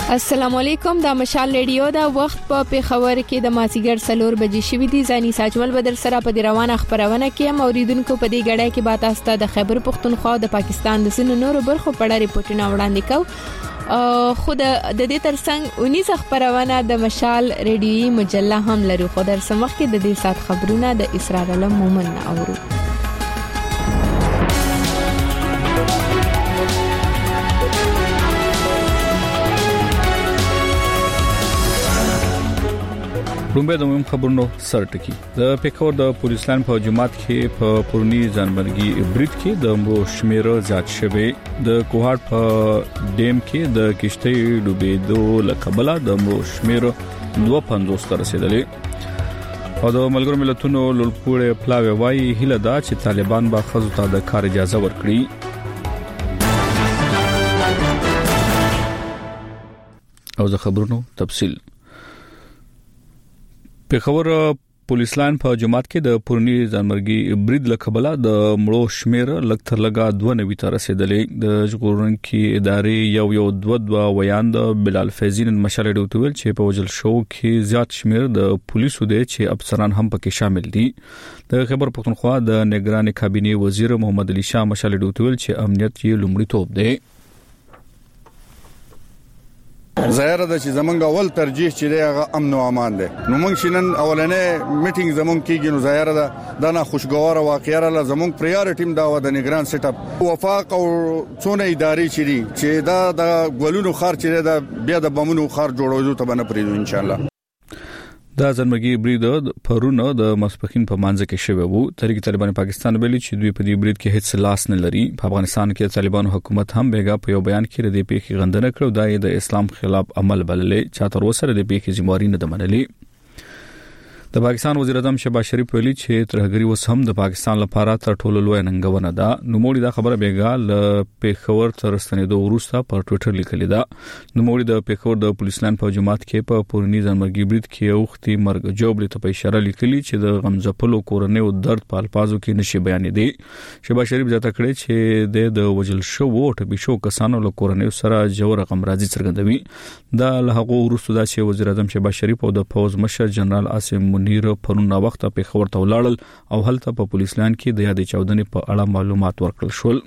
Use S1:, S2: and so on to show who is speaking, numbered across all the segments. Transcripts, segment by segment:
S1: السلام علیکم د مشال ریډیو دا وخت په پیښور کې د مازیګر 4 بجې شوې دي. ځاني ساجمل بدر سره په روانه خبرونه کې موریدونکو په دې غړې کې بات استه د خیبر پختونخوا د پاکستان د سینو نورو برخو په اړه ریپورتونه وړاندې کو. خو د دې ترڅنګ 19 خبرونه د مشال ریډیوي مجله هم لري. خو در سمخ کې د دې سات خبرونه د اسرار علم مومن اورو.
S2: رومبه د مهم خبرونو سرټکی د پیښور د پولیس لاین په جماعت کې په پورنی ځانمرګي برید کې د مو شمیر زیات شوه. د کوهاټ په ډیم کې د کشتۍ ډوبېدو لکبله د مو شمیر 250 تر رسیدلې. او د ملګرو ملتونو لوړپوړې پلاوی وايي هله دا چې طالبان به خزو ته د کار اجازه ورکړي. او د خبرونو تفصیل پیښور پولیس لاین په جماعت کې د پورنی ځانمرګي برید لکبله د مړو شمیر لکتر لگا 92 تر رسیدلې. د ژغورونکو ادارې یو 22 ویاند بلال فیضین مشال ډوتول چې په وجل شو کې زیات شمیر د پولیسو دي چې افسران هم پکې شامل دي. د خیبر پختونخوا د نگران کابینه وزیر محمد علي شاه مشال ډوتول چې امنیت یې لومړی توپ دی.
S3: ظاهر ده چې زمونږ اول ترجیح چې دی امن او امان دی. نو موږ شینن اولنې میټینګ زمونږ کېږي نو ظاهر ده دا خوشګوار واقعیا را زمونږ پریارټیم دا و د نگران سیټ اپ وفاق او څونه ادارې چي دي چې دا د ګولونو خار چې دا بیا د بمونو خار جوړوي ته باندې پریدو ان شاء الله.
S2: دا ځنمګي برید پرونه د مسپخین په مانځ کې شوی وو. تحریک طالبان پاکستان ویلي چې دوی په دې برید کې هیڅ لاس نه لري. په افغانستان کې طالبانو حکومت هم بیګا په یو بیان کې ردی پیخي غندنه کړو دا د اسلام خلاف عمل بللې چې تر اوسه د پیخي ذمہواری نه دمنلې. د پاکستان وزیر اعظم شهباز شریف ویلي چې ترهګری اوس هم د پاکستان لپاره تر ټولو لوی ننګونه ده. نوموړي دا خبره بیګا ل پیښور تر ستنېدو وروسته په ټوئیټر لیکلې ده. نوموړي د پیښور د پولیس لاین په جماعت کې په پورنی ځانمرګي برید کې اوختي مرګ جوړ ته په اشاره لیکلي چې د غمزپلو کورنۍ او درد په الفاظو کې نشي بیان دي. شهباز شریف ځکه کړی چې د وجل شو او ټبي شو کسانو له کورنۍ سره جوړ غمرازي څرګندوي. دا له هغه وروسته د وزیر اعظم شهباز شریف او د فوز مشر جنرال عاصم منیر پرونه وخت په خبر ته ولاړل او هلته په پولیس لاین کې د یادې چاودنې په اړه معلومات ورکړل شول.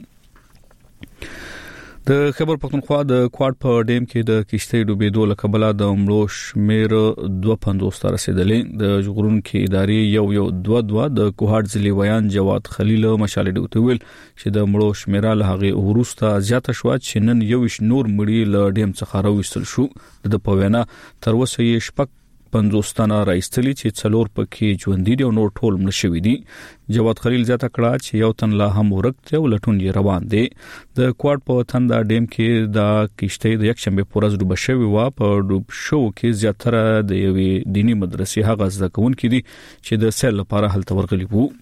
S2: د خیبر پختونخوا د کوهاټ په ډیم کې د کشتۍ ډوبېدو لکبله د مړو شمیر 250 تر رسیدلې. د ژغورونکو ادارې یو 22 د کوهاټ ضلع ویان جواد خلیل مشال ډوتول چې د مړو شمیر له هغه ورسته زیاته شو چې نن یو نور مړي له ډیم څخه راوستل شو. د پوینا تر اوسه یې شپږ 50 تنه راځتلی چې څلور پکې ژوند دي او نور ټول مړ شوي دي. جواد خلیل ځاته کړه چې یو تن لا هم ورکته او لټون یې روان دي. د کوهاټ په تندا ډیم کې د کشتۍ د یک شنبه پورز ډوب شوی و. په ډوب شو کې زیاتره د یوې دینی مدرسې هغه زده کوونکي دي چې د سیل لپاره هلته ورغلي وو.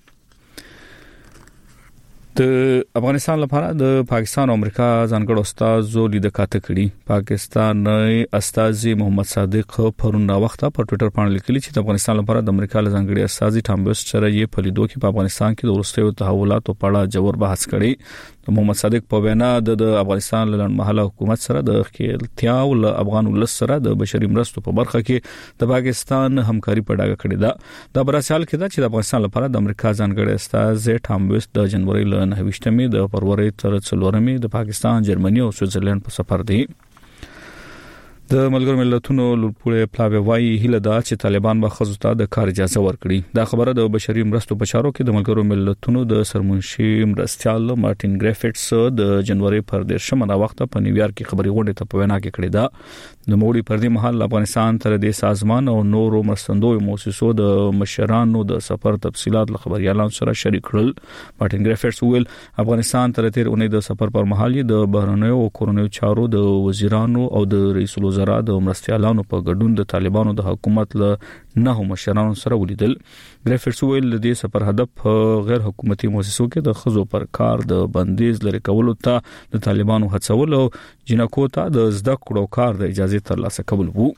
S2: د افغانستان لپاره د پاکستان او امریکا ځانګړو استادو لیدل کاته کړي. پاکستان استاد محمد صادق پرونه وخت په ټوئیټر باندې لیکلي چې د افغانستان لپاره د امریکا ځانګړي استاد ټام بیوس سره یې په لیدو کې په افغانستان کې د ورستیو تحولاتو په اړه جوړ بحث کړي. محمد صادق په وینا د افغانستان لنډمهاله حکومت سره د خپلتیا او افغان ولس سره د بشري مرستو په برخه کې د پاکستان همکاري په ډاګه کړې ده. دا برسال کې دا چې د افغانستان لپاره د امریکا ځانګړي استاد ټام بیوس د جنوري 29 د فروری تر 4 د پاکستان، جرمني او سویټزرلند په سفر دی. د ملګرو ملتونو لوړپوړې پلاوی وايي هله دا چې طالبان به خزو ته د کار اجازه ورکړي. دا خبره د بشري مرستو په چارو کې د ملګرو ملتونو د سرمنشي مرستيال مارټین ګریفټس د جنوري پر 10 وخت په نیویارک کې خبري غونډه ته په وینا کې کړې ده. د موړي پر دې مهال افغانستان تر دې سازمان او نورو مرستندوی مؤسسو د مشرانو د سفر تفصيلات له خبريالانو سره شریک کړل. مارټین ګریفټس ویل افغانستان تر تیر اونۍ د سفر پر مهال د بهرنیو او کورنیو چارو د وزیرانو او د رئیس الوزرا د مرستيالانو په ګډون د طالبانو د حکومت له 9 مشرانو سره ولیدل. ګریفټس ویل د دې سفر هدف غیر حکومتي مؤسسو کې د خزو پر کار د بندیز لري کولو ته د طالبانو هڅول او جنکو ته د زده کړو کار د اجازه ترلاسه کول وو.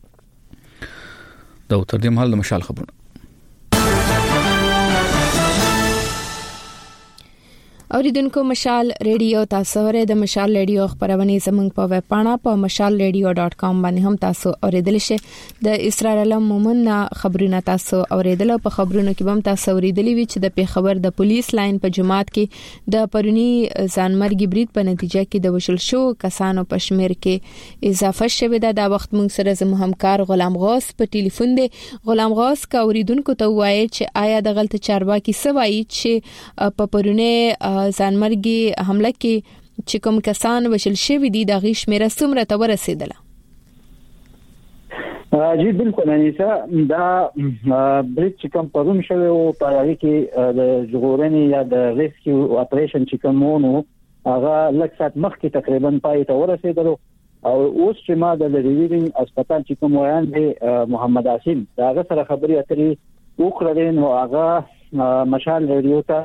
S2: دا تر دې مهال د مشال خبرونه
S1: اوریدونکو مشال ریډیو تاسو ورې د مشال ریډیو خبرونه زموږ په ویب پاڼه په mashalradio.com باندې هم تاسو اوریدل شئ. د اسرار علم مومن خبرونه تاسو اوریدل په خبرونو کې هم تاسو اوریدلی وی چې د پیښور د پولیس لاین په جماعت کې د پرونی ځانمرګي برید په نتیجه کې د وشل شو کسانو په شمیر کې اضافه شوه. دا وخت موږ سره زموږ همکار غلام غوث په ټلیفون دی. غلام غوث کا اوریدونکو ته وایي چې آیا د غلط چارواکي سوایي چې په پرونی ځانمرګي حمله کې چې کوم کسان وشل شوی دي د غیش میرا څومره ته ورسېدله؟
S4: جی بالکل انیسا دا بریټ چې کوم پرون شوی او په هغه کې د ژغورنې یا د ریسکیو اپریشن چې کومونو هغه لږ سات مخکې تقریبا پای ته ورسېدل او اوس چې ما د ریویډینګ هسپتال چې کوم ویان دی محمد عاصم دا هغه سره خبرې اترې وکړې نو هغه مشال ریډیو ته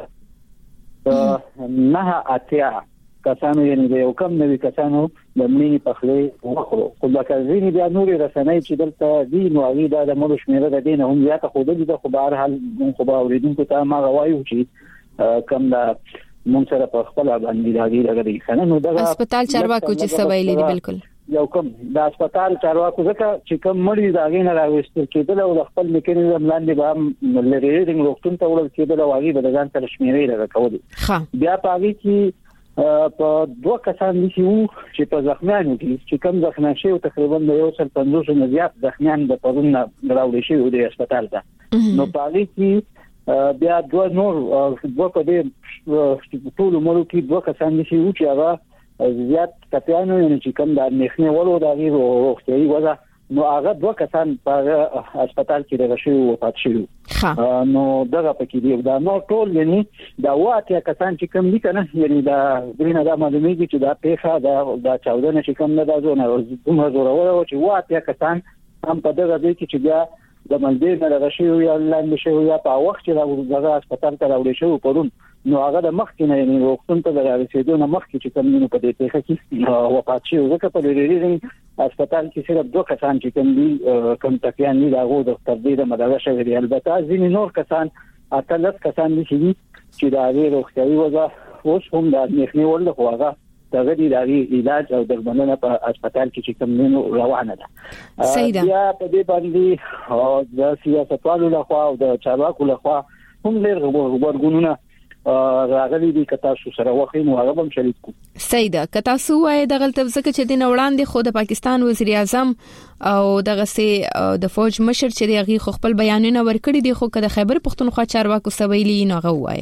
S4: نه اتیا کسانو یعنی د یو کم نوې کسانو د مینی پخلې وکړو خو دا کړي بیا نورې رسنۍ چې دلته دی نو هغه د ملو شمیره د دین هم زیاته خو د خو بهر حال خو به اوریدونکو ته ما غوايو چې کم دا مونږ سره په خپل باندې راغلي خنه نو دا
S1: هسپتال چارواکو چې سوي لري بالکل
S4: یو کوم د هسپتال چارواکو ځکه چې کوم مړی دا غینه راوستل کېدل او خپل میکانیزم لاندې به لریډینګ روغتون ته ورل کېدل او هغه به ځان سره شمیرې راکول بیا پاږي چې په دوه کسان دي چې په زخمیانو کې چې کوم زخمیان شي تقریبا د 150 نه زیات زخمیان د پرون راوړل شي د هسپتال ته نو پاږي چې بیا دوه نور دوه په دې ټول مړو کې دوه کسان دي چې هغه زیات کپیانو یعنی چې کوم د نخنه ولو د غیر روغتيایي وضع نو هغه دوه کسان په هسپتال کې راغشي او وفات شوی نو دغه پکې دی دا نو ټول یعنی دا واته کسان چې کوم دي کنه یعنی دا غوښنه د معلومیږي چې دا پیښه دا 14 چې کوم نه دا زونه کومه زوره او چې واته کسان هم په دغه دی چې بیا د ملګری نه راغشي یا لاندې شوی یا په وخت چې دغه هسپتال ته راوړل شو پرون نو هغه د مخکې نه یعنی وختون ته راغسېدو نه مخکې چې کوم نو په دې پیښه کې وفات شو ځکه په ریډینګ هسپتال کې صرف دوه کسان چې کوم دي کوم تکیان دي هغه د تبدیل مداغه شوی دی البته ځینې نور کسان اتلس کسان دي چې د هغه روغتيایي وضع اوس هم د نخني ول خو هغه دغه دی علاج او درملنه په هسپتال کې چې کوم نو روانه ده بیا په دې باندې د سیاستوالو لخوا او د چارواکو لخوا هم لږ ورغونونه راغلي دي کتا شو سره وخت نو هغه هم شریک کو
S1: سیدا کتا سو وای د غلط ځکه چې د وړاندې خو د پاکستان وزیر اعظم او دغه سي د فوج مشر چې دغه خپل بیانونه ورکړي دي خو د خیبر پختونخوا چارواکو سویلی نه غوای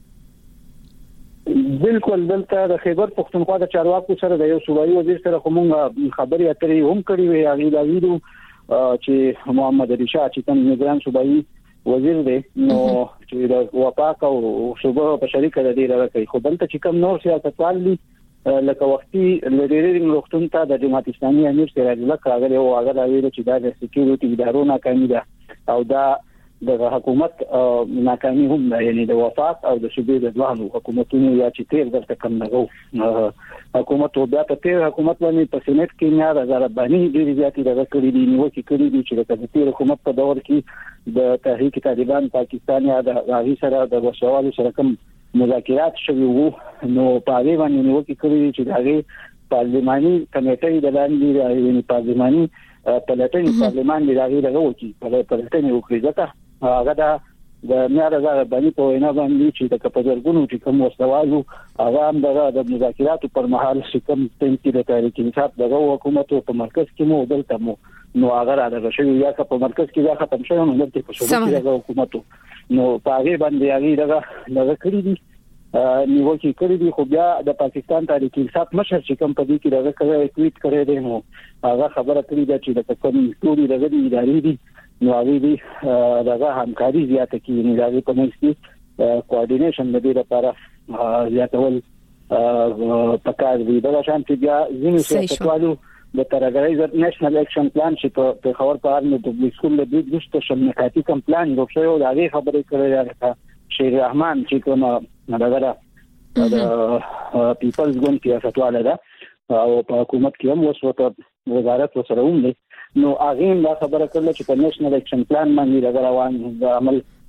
S4: بالکل دلته د خیبر پختونخوا د چارواکو سره د یو صوبایي وزیر سره کومه خبري اترې هم کړې وي هغه دا ویډیو چې محمد علي شاه چې کوم نگران صوبایي وزیر دی نو چې د وفاق او صوبه په شریکه د دې راکې خو دلته چې کوم نور سیاستوال دي لکه وختي لریډینګ روغتون ته د جماعت اسلامي امیر سراج الله کاغله او هغه دا ویل چې دا د سکیورټي ادارو ناکامي ده او دا د حکومت ناکامي هم ده یعنی د وفاق او د شبيه د ځوانو حکومتونو یا چې تیر درته کم نه حکومت او بیا ته حکومت باندې په سېنات کې نه راځي باندې ډېری زیاتې راکړي دي نو چې کړي دي چې د تیر حکومت په دور کې د تحریک طالبان پاکستان یا د غاغي سره د وسوالو سره کوم مذاکرات شوي وو نو په اړه باندې نو کې کړي چې دغه پارلماني کمیټې د لاندې یعنی پارلماني پلاتنی پارلمان دی راغی دغه وکی پلاتنی وکړي ځکه هغه د میاره زغه باندې په وینا باندې چې د کپزرګونو چې کوم وسوالو هغه هم د مذاکراتو پر مهال شکم تنکی د تاریخ انصاف دغه حکومت په مرکز کې مو دلته مو نو هغه راغلی شو یا په مرکز کې ځکه ختم شوی نو دلته په شوبه کې د حکومت نو پاره باندې هغه دغه کړی دي نیوکه کړی دي خو بیا د پاکستان تاریخ انصاف مشر چې کوم په دې کې دغه کړی ټویټ کړی دی نو هغه خبره کړې ده چې د کوم ټولي دغه ادارې دي نو هغه دي دغه همکاري زیاته کوي نو هغه په منځ کې کوارډینیشن د دې لپاره زیاتول پکار دی دا شان چې بیا ځینې سیاستوالو د ترګرایزر نېشنل اکشن پلان چې په خبر په اړه د پبلک سکول د دې شمولاتي کم پلان جوړ شوی او هغه خبرې کړې ده شیر رحمان چې کومه دغه د پیپلز ګوند سیاستواله ده او په حکومت کې هم وسوته وزارت وسره هم دي نو هغه دا خبره کړل چې په نېشنل اکشن پلان باندې روان د عمل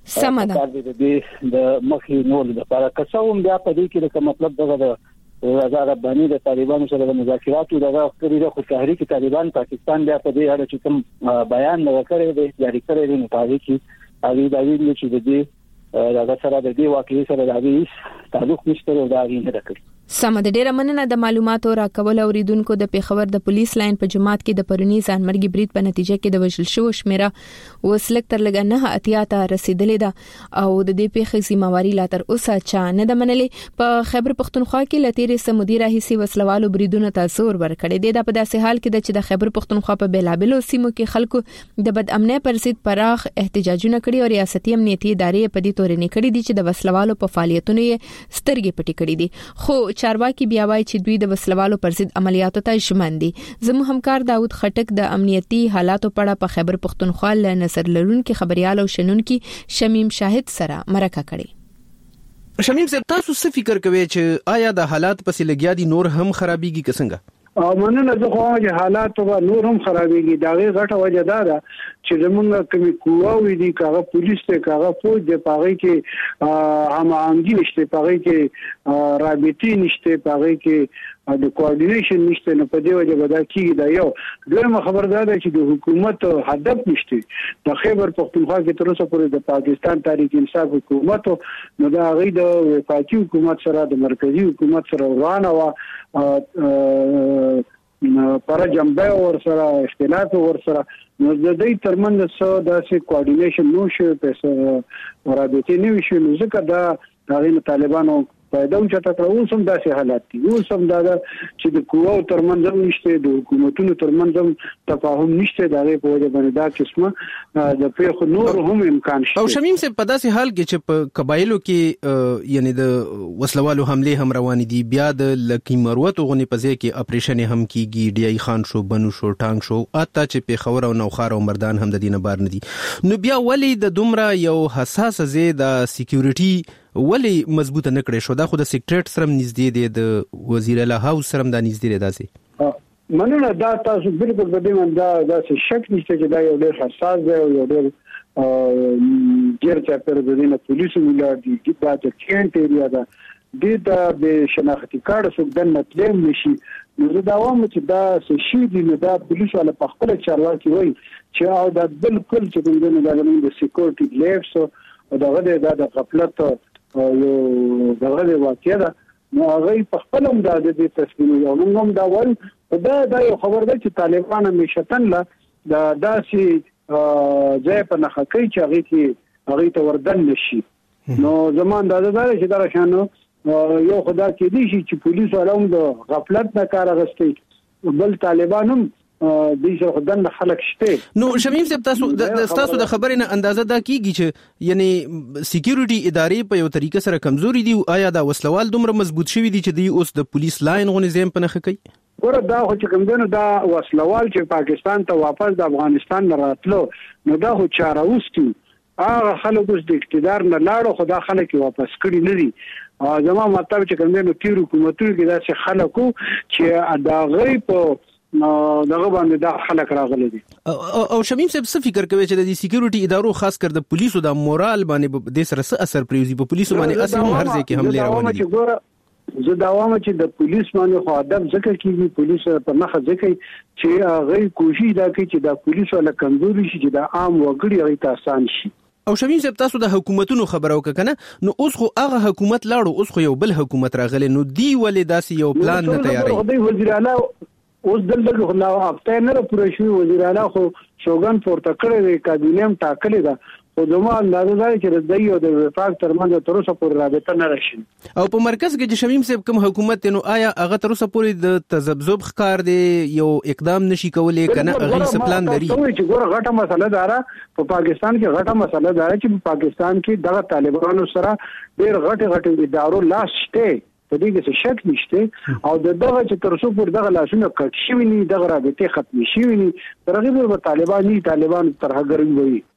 S1: سم ده
S4: د مخې نور د لپاره کڅوم بیا په دې کې د مطلب دغه رضا رباني د طالبانو سره د مذاکراتو دغه کړی د خو تحریک طالبان پاکستان بیا په دې اړه چې کوم بیان وکړی دی جاری کړی دی مطابق هغه د ویلو چې د دې دغه سره د دې واقعي سره د هغه تعلق نشته او دا غي نه راکړي.
S1: سم د ډیره مننه د معلوماتو راکول اوریدونکو د پیښور د پولیس لاین په جماعت کې د پرونی ځانمرګي برید په نتیجه کې د وژل شو شمیره وسلک تر لګ نه اتیا ته رسیدلې ده او د دې پیښې ذمہواری لا تر اوسه چا نه د منلې. په خیبر پختونخوا کې لتیرې سمودي راهسي وسلوالو بریدونو ته زور ورکړی دی. د په داسې حال کې د خیبر پختونخوا په بیلابلو سیمو کې خلکو د بد امنۍ پر ضد پراخ احتجاجونه کړي او ریاستي امنیتي ادارې په دې تورې نکړي دي چې د وسلوالو په فعالیتونو یې سترګې پټې کړې دي. خو چارواکي بیا وایي چې دوی د وسلوالو پر ضد عملیاتو ته ژمن دي. زموږ همکار داود خټک د امنیتي حالاتو په اړه په خیبر پختونخوا له نظر لرونکو خبريال او شنونکو شمیم شاهد سره مرکه کړې.
S5: شمیم صاحب تاسو څه فکر کوئ چې آیا د حالات پسې لګیا دي نور هم خرابېږي څنګه؟
S6: مننه زه خو چې حالات به نور هم خرابېږي دا غي غټه وجه ده چې زمونږ کومي قواوې دي کاغه پولیس ته کاغه فوج د پاغي کې هماهنګي نشته پاغي کې رابطي نشته پاغي کې د کوارډینیشن نشته نو په دې وجه به دا کیږي دا یو دویمه خبردار ده چې د حکومت هدف نشته د خیبر پختونخوا کې تر اوسه پورې د پاکستان تحریک انصاف حکومت نو دا غي د وفاقي حکومت سره د مرکزی حکومت سره روانه و پر جنبه ور سره اختلاف ور سره نو د دې ترمنځ څه داسې کوارډینیشن نو شي په رابطه نه وشي نو ځکه دا غي طالبانو پیدا او چاته اوس هم داسې حالات دي اوس هم دا چې د قواو ترمنځ نشته د حکومتونو ترمنځ تفاهم نشته دا په وجه باندې دا قسمه د پیښو نور هم امکان شته.
S5: او شمیم صاحب په داسې حال کې چې په قبایلو کې یعنی د وسلوالو حمله هم روان دي بیا د لکی مروت غونې په ځای کې اپریشن هم کیږي ډی ای خان شو بنو شو ټانګ شو اته چې په خور او نوخار او مردان هم د دینه بار نه دي نو بیا ولی د دومره یو حساس ځای د سکیورټي ولی مضبوطه نکړې شو دا خو د سیکریټ سره نږدې دی د وزیر اعلی هاوس سره د نږدې دی داسې
S6: مننه دا تاسو بالکل په دې باندې دا څه شک نشته چې دا یو ډېر حساس دی او یو ډېر ډېر پر دینه پولیسو ولر دي چې دا د کینټ ایریا دا د به شناختی کارت سو د مطلب نشي نو دا وامه چې دا څه شي دي نو دا پولیسو له خپل چارواکي وای چې او دا بالکل چې د سکیورټي لیفس او دا د غفلت یو دغه واقعیا ده نو هغه په خپل هم د دې تصمیم یو موږ هم دا وایو دا یو خبر ده چې طالبان همیشتن له د داسې ځای په نخ کوي چې هغه ته وردن نشي نو زمون دا چې دا شانو یو خدا کې دي چې پولیس علوم د غفلت نه کار غستي بل طالبانم د څه خدان خلک شته
S5: نو شمیم صاحب تاسو د خبرې نه اندازه دا کیږي چې یعنی سکیورټي ادارې په یو طریقه سره کمزوري دي او آیا دا وسلوال دومره مضبوط شوی دي چې دی اوس د پولیس لاین غونې زم په نخ کوي
S6: ګوره دا خو چې کوم دنه دا وسلوال چې پاکستان ته واپس د افغانستان نه راتلو نو دا خو چاره وستي هغه خلک اوس د اقتدار نه لاړو خو دا خلک واپس کړي نه دي زموږ مطلب چې کوم دنه تیر حکومتونو کې دا چې خلکو چې دا غي په دغه باندې دا خلک راغلي دي
S5: او شمیم صاحب څه فکر کوي چې د سکیورټي ادارو خاص کر د پولیسو د مورال باندې د سره څه اثر پریوزي په پولیسو باندې اصل هر ځای کې حمله روانه دي
S6: زه دا وایم چې د پولیس باندې خو ادب ذکر کیږي پولیس په مخه ځکه چې هغه کوشش دا کوي چې د پولیسو له کمزوري شي چې د عام وګړي هغه ته آسان شي
S5: او شمیم صاحب تاسو د حکومتونو خبرو کنه نو اوس خو هغه حکومت لاړو اوس خو یو بل حکومت راغلی نو دی ولې داسې یو پلان نه تیاری
S6: وزیر اعلی اوس دلته خو لا هفته نه پوره شوی وزیر اعلی خو شوګان پورته کړی دی کابینه هم ټاکلې ده خو زموږ اندازه ده چې د دې او د وفاق ترمنځ تر اوسه پورې رابطه نه راشي
S5: او په مرکز کې چې شمیم صاحب کوم حکومت نو آیا هغه تر اوسه پورې د تذبذب ښکار دی یو اقدام نشي کولای کنه هغه څه پلان لري
S6: چې ګوره غټه مسله ده په پاکستان کې غټه مسله ده چې په پاکستان کې دغه طالبانو سره ډېر غټ ادارو لاس شته په دې کې شک نشته او دغه چې تر څو پر دغه لاسونه کټ شي وي دغه رابطه ختم شي وي ترغیب په طالبان تر هغه وي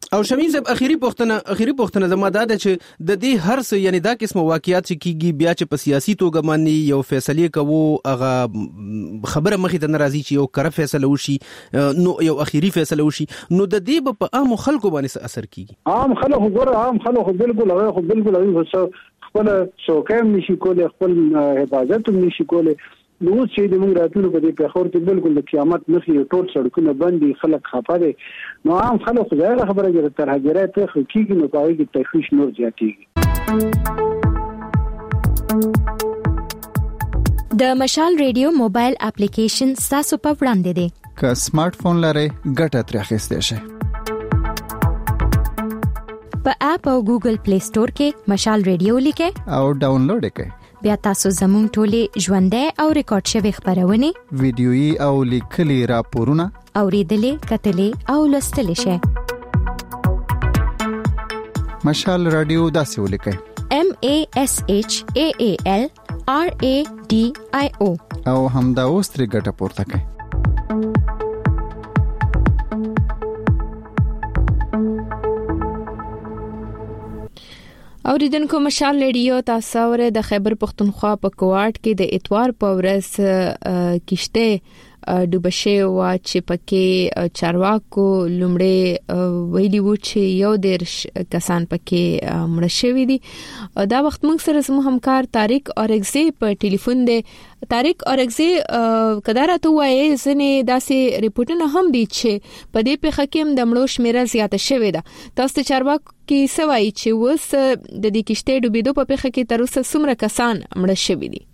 S5: او شمیم صاحب اخیری پوښتنه زما دا ده چې د دې هر څه یعنی دا قسم واقعیات چې کیږي بیا چې په سیاسي توګه باندې یو فیصله کوو هغه خبره مخې ته ناراضي چې یو کړه فیصله وشي نو یو اخیری فیصله وشي نو د دې په عام خلکو باندې اثر کیږي.
S6: عام خلکو بالکل خپل څوکۍ نشي کولای خپل حفاظت نشي کولای نو چې د موږ راتلو په دې پیښور کې بالکل د قیامت نخي ټول سړکونه بندي خلک خفه دي نو عام خلک ځای خبره کوي تر هغه ته حقيقي نو پای کې تشویش نور زیاتېږي.
S7: د مشال ریډیو موبایل اپلیکیشن تاسو په وړاندې دی
S8: که سمارټ فون لرئ ګټه ترې اخیستئ شئ.
S7: په اپ او ګوګل پلی سٹور کې مشال ریډیو لیکئ او
S8: ډاونلوډ کړئ.
S7: بیا تاسو زموږ ټولې ژوندۍ او ریکارډ شوی خبرونه
S8: ویډیويي او لیکلي راپورونه
S7: اوریدلې کتلې او لوستلې شئ.
S8: مشال رادیو داسې ولیکئ
S7: MASHAALRADIO
S8: او همدا اوس ترې ګټه پورته کړئ.
S1: اوریدونکو مشال ریډیو تاسو ور د خیبر پختونخوا په کوارټ کې د اتوار په ورځ کشته ډوبشه وا چې پکې چارواکو لومړی ویلي و چې یو ډیر کسان پکې مړ شوي دي. دا وخت موږ سره زموږ همکار طارق اورګزی په ټلیفون دی. طارق اورګزی کدارته وایي ځنې داسې ریپورتونه هم دي چې په دې پیښه کې د مړو شمیره زیاته شوې ده. تاسو چارواکو کې سوای چې وس د دې کشته ډوبېدو په پیښه کې تر اوسه څومره کسان مړ شوي دي؟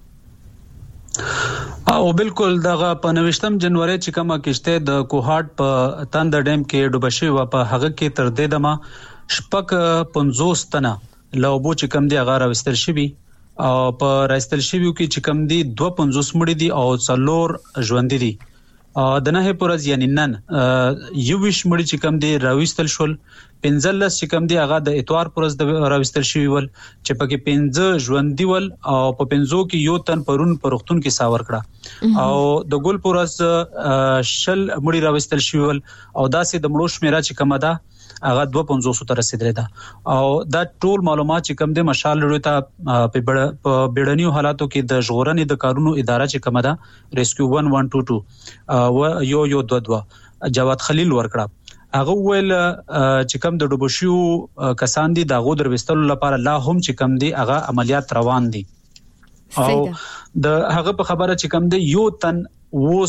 S9: او بالکل دغه په 29 جنوري چې کومه کشته د کوهاټ په تاند ډیم کې ډوب شوی و په هغه کې تر دې دمه شپک 50 تنه لوبو چې کم دي هغه راوستل شوی او په راستل شوی کې چې کم دي 250 مړي دي او څلور ژوند دي. د نه پورز یعنی نن یو ویش مړي چې کم دي راوستل شول 15 چې کم دي هغه د اتوار پرز د راوستل شوی ول چې پکې 15 ژوند دی ول او په 15 کې یو تن پرون پرختون کې ساور کړه او د ګل پرز شل مړي راوستل شوی ول او داسې د مړو شمیره چې کم ده هغه 250 ته رسیدلې ده او دا ټول معلومات چې کم دي مشال لري ته په بیړنیو حالاتو کې د ژغورنې د کارونو اداره چې کم ده ریسکیو 1122 او یو 22 جواد خلیل ورکړه. هغه ویل چې کم د ډوبشیو کسان دي د غو دروستلو لپاره لا هم چې کم دي هغه عملیات روان دي او د هغه په خبره چې کم دي یو تن ووس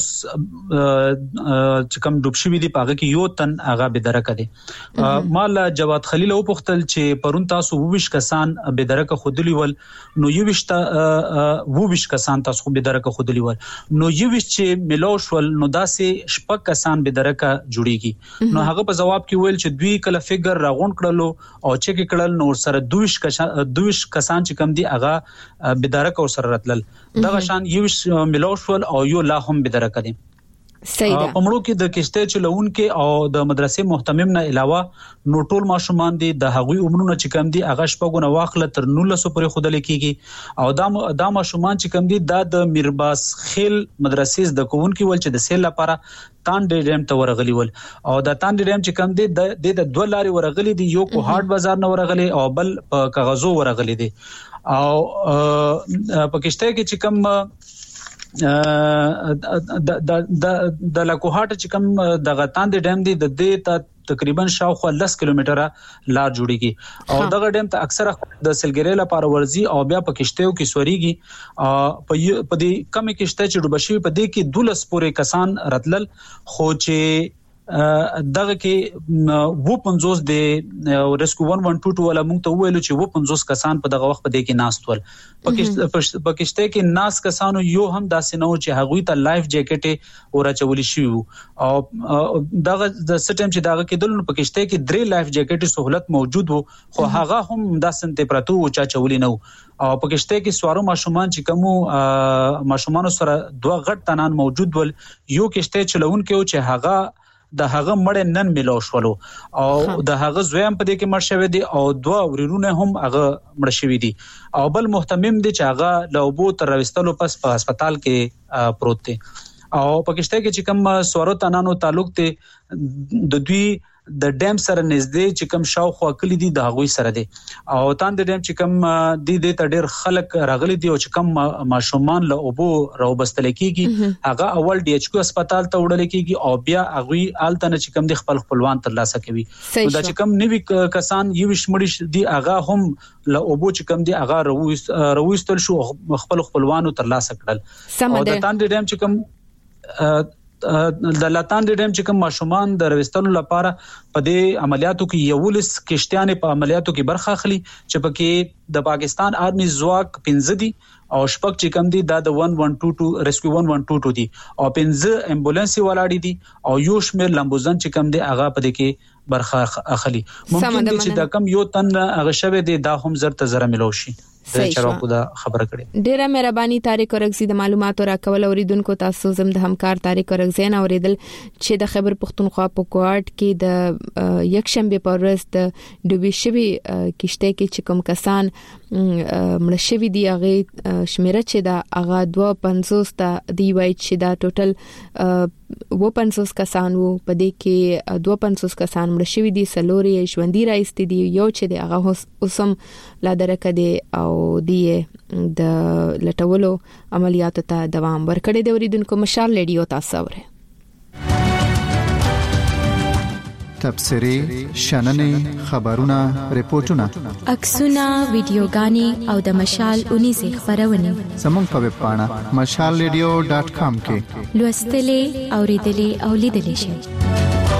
S9: چې کوم ډوب شوی دی پاګه کې یو تن هغه بدرکه دي. مال جواد خلیل او پختل چې پرون تاسو 20 کسان بدرکه خودلی ول نو 20 کسان تاسو بدرکه خودلی ول نو 20 چې ملوش ول نو داسې شپږ کسان بدرکه جوړیږي نو هغه په جواب کې ویل چې دوی کله فګر راغون کړلو او چک کړل نو سره 20 کسان چې کم دي هغه بدرکه سره راتلل دغه شان 20 ملوش ول او یو لا بدرکه دي.
S1: صحیح ده.
S9: په مړو کې د کشته چلون کې او د مدرسې محتمم نه علاوه نو ټول ماشومان دي د هغوی عمرونه چې کم دي هغه شپږونه واخله تر 1900 پورې خودل کېږي او دا ماشومان چې کم دي د میرباس خیل مدرسې د کوون کې ول چې د سیل لپاره تاند ډیم ته ورغلی ول او د تاند ډیم چې کم دي د دوه لاري ورغلی دي یو کوهاټ بازار نه ورغلی او بل په کاغذو ورغلی دي او په کشته کې چې کم د لکوهاټ چې کوم د غتان د ډیم دی د دې ته تقریبا شاوخوا 10 کیلومتره لار جوړیږي او دغه ډیم ته اکثره د سلګری لپاره ورزي او بیا په کشتهو کې سوريږي په دې کمی کشته چې ډوبشي په دې کې 12 پورې کسان راتلل خو چې دغه کې 50 د ریسکیو 1122 ولا موږ ته ویلو چې 50 کسان په دغه وخت په دې کې ناستول په کشته کې ناس کسانو یو هم داسې نو چې هغوی ته لایف جیکټ ورچولې شي او دغه د سټیم چې دغه کې دلته په کشته کې 3 لایف جیکټ سہولت موجود وو خو هغه هم داسې ټمپریچر او چا چولې نو او په کشته کې سوارو ماشومان چې کوم ماشومان سره دوه غټ تنان موجود ول یو کشته چلون کې او چې هغه د هغه مړ نن ملو شولو او د هغه زویم په دې کې مړ شوی دی او دوه ورونه هم هغه مړ شوی دي او بل محتمم دي چې هغه لوبو تر راوستلو پس په هسپتال کې پروت دي او پاکستان کې چې کوم سوارو تنانو تعلق ته د دوی د ډیم سره نږدې چې کوم شاوخوا کلی دي د هغوی سره دي او تاند ډیم چې کوم د تډیر خلک راغلي دي او چې کوم ماشومان له اوبو راوبستل کیږي هغه اول ډي ایچ کو هسپتال ته وړل کیږي او بیا هغوی آلتنه چې کوم د خپلوان ترلاسه کوي دا چې کوم نوی کسان یو شمړي دي هغه هم له اوبو چې کوم دي هغه رويستل شو خپلوانو ترلاسه کړل او د تاند ډیم چې کوم د لاتان ډیم چې کوم ماشومان د رويستلو لپاره په دې عملیاتو کې یولس کشتیانې په عملیاتو کې برخه اخلي چې پکې د پاکستان آرمي ځواک 15 دي او شپږ چې کوم دي د 1122 ریسکیو 1122 دي او 15 امبولانس ولاړې دي او یو شمېر لمبوزن چې کوم دي هغه په دې کې برخه اخلي ممکن دي چې دا کم یو تن هغه شوه دي دا هم زر ته زر ملو شي چرواکو دا خبره کړي
S1: ډیره مهرباني طارق اورغزي د معلوماتو راکول اوریدونکو تاسو زم د همکار طارق اورغزي نه اوریدل چې د خیبر پختونخوا په کوارټ کې د یک شنبه پر ورځ د دوبي شوی کشته کې چې کوم کسان مړ شوی دی هغه شمیره چې دا هغه 250 ته دی وای چې دا ټوټل 250 کسان وو په دې کې 250 کسان مړ شوی دي سلوري ژوندۍ راځي دي یو چې دی هغه اوسم لا درکه دی او دی د لټولو عملیاتو ته دوام ورکړي د اوریدونکو مشال ریډیو تاسو اوره
S8: تبصري شننې خبرونه ریپورتونه
S7: عکسونه ویډیوګانې او د مشال 19 خبرونه
S8: زموږ په ویب پاڼه mashalradio.com کې
S7: لوستلې اوریدلې او لیدلې شئ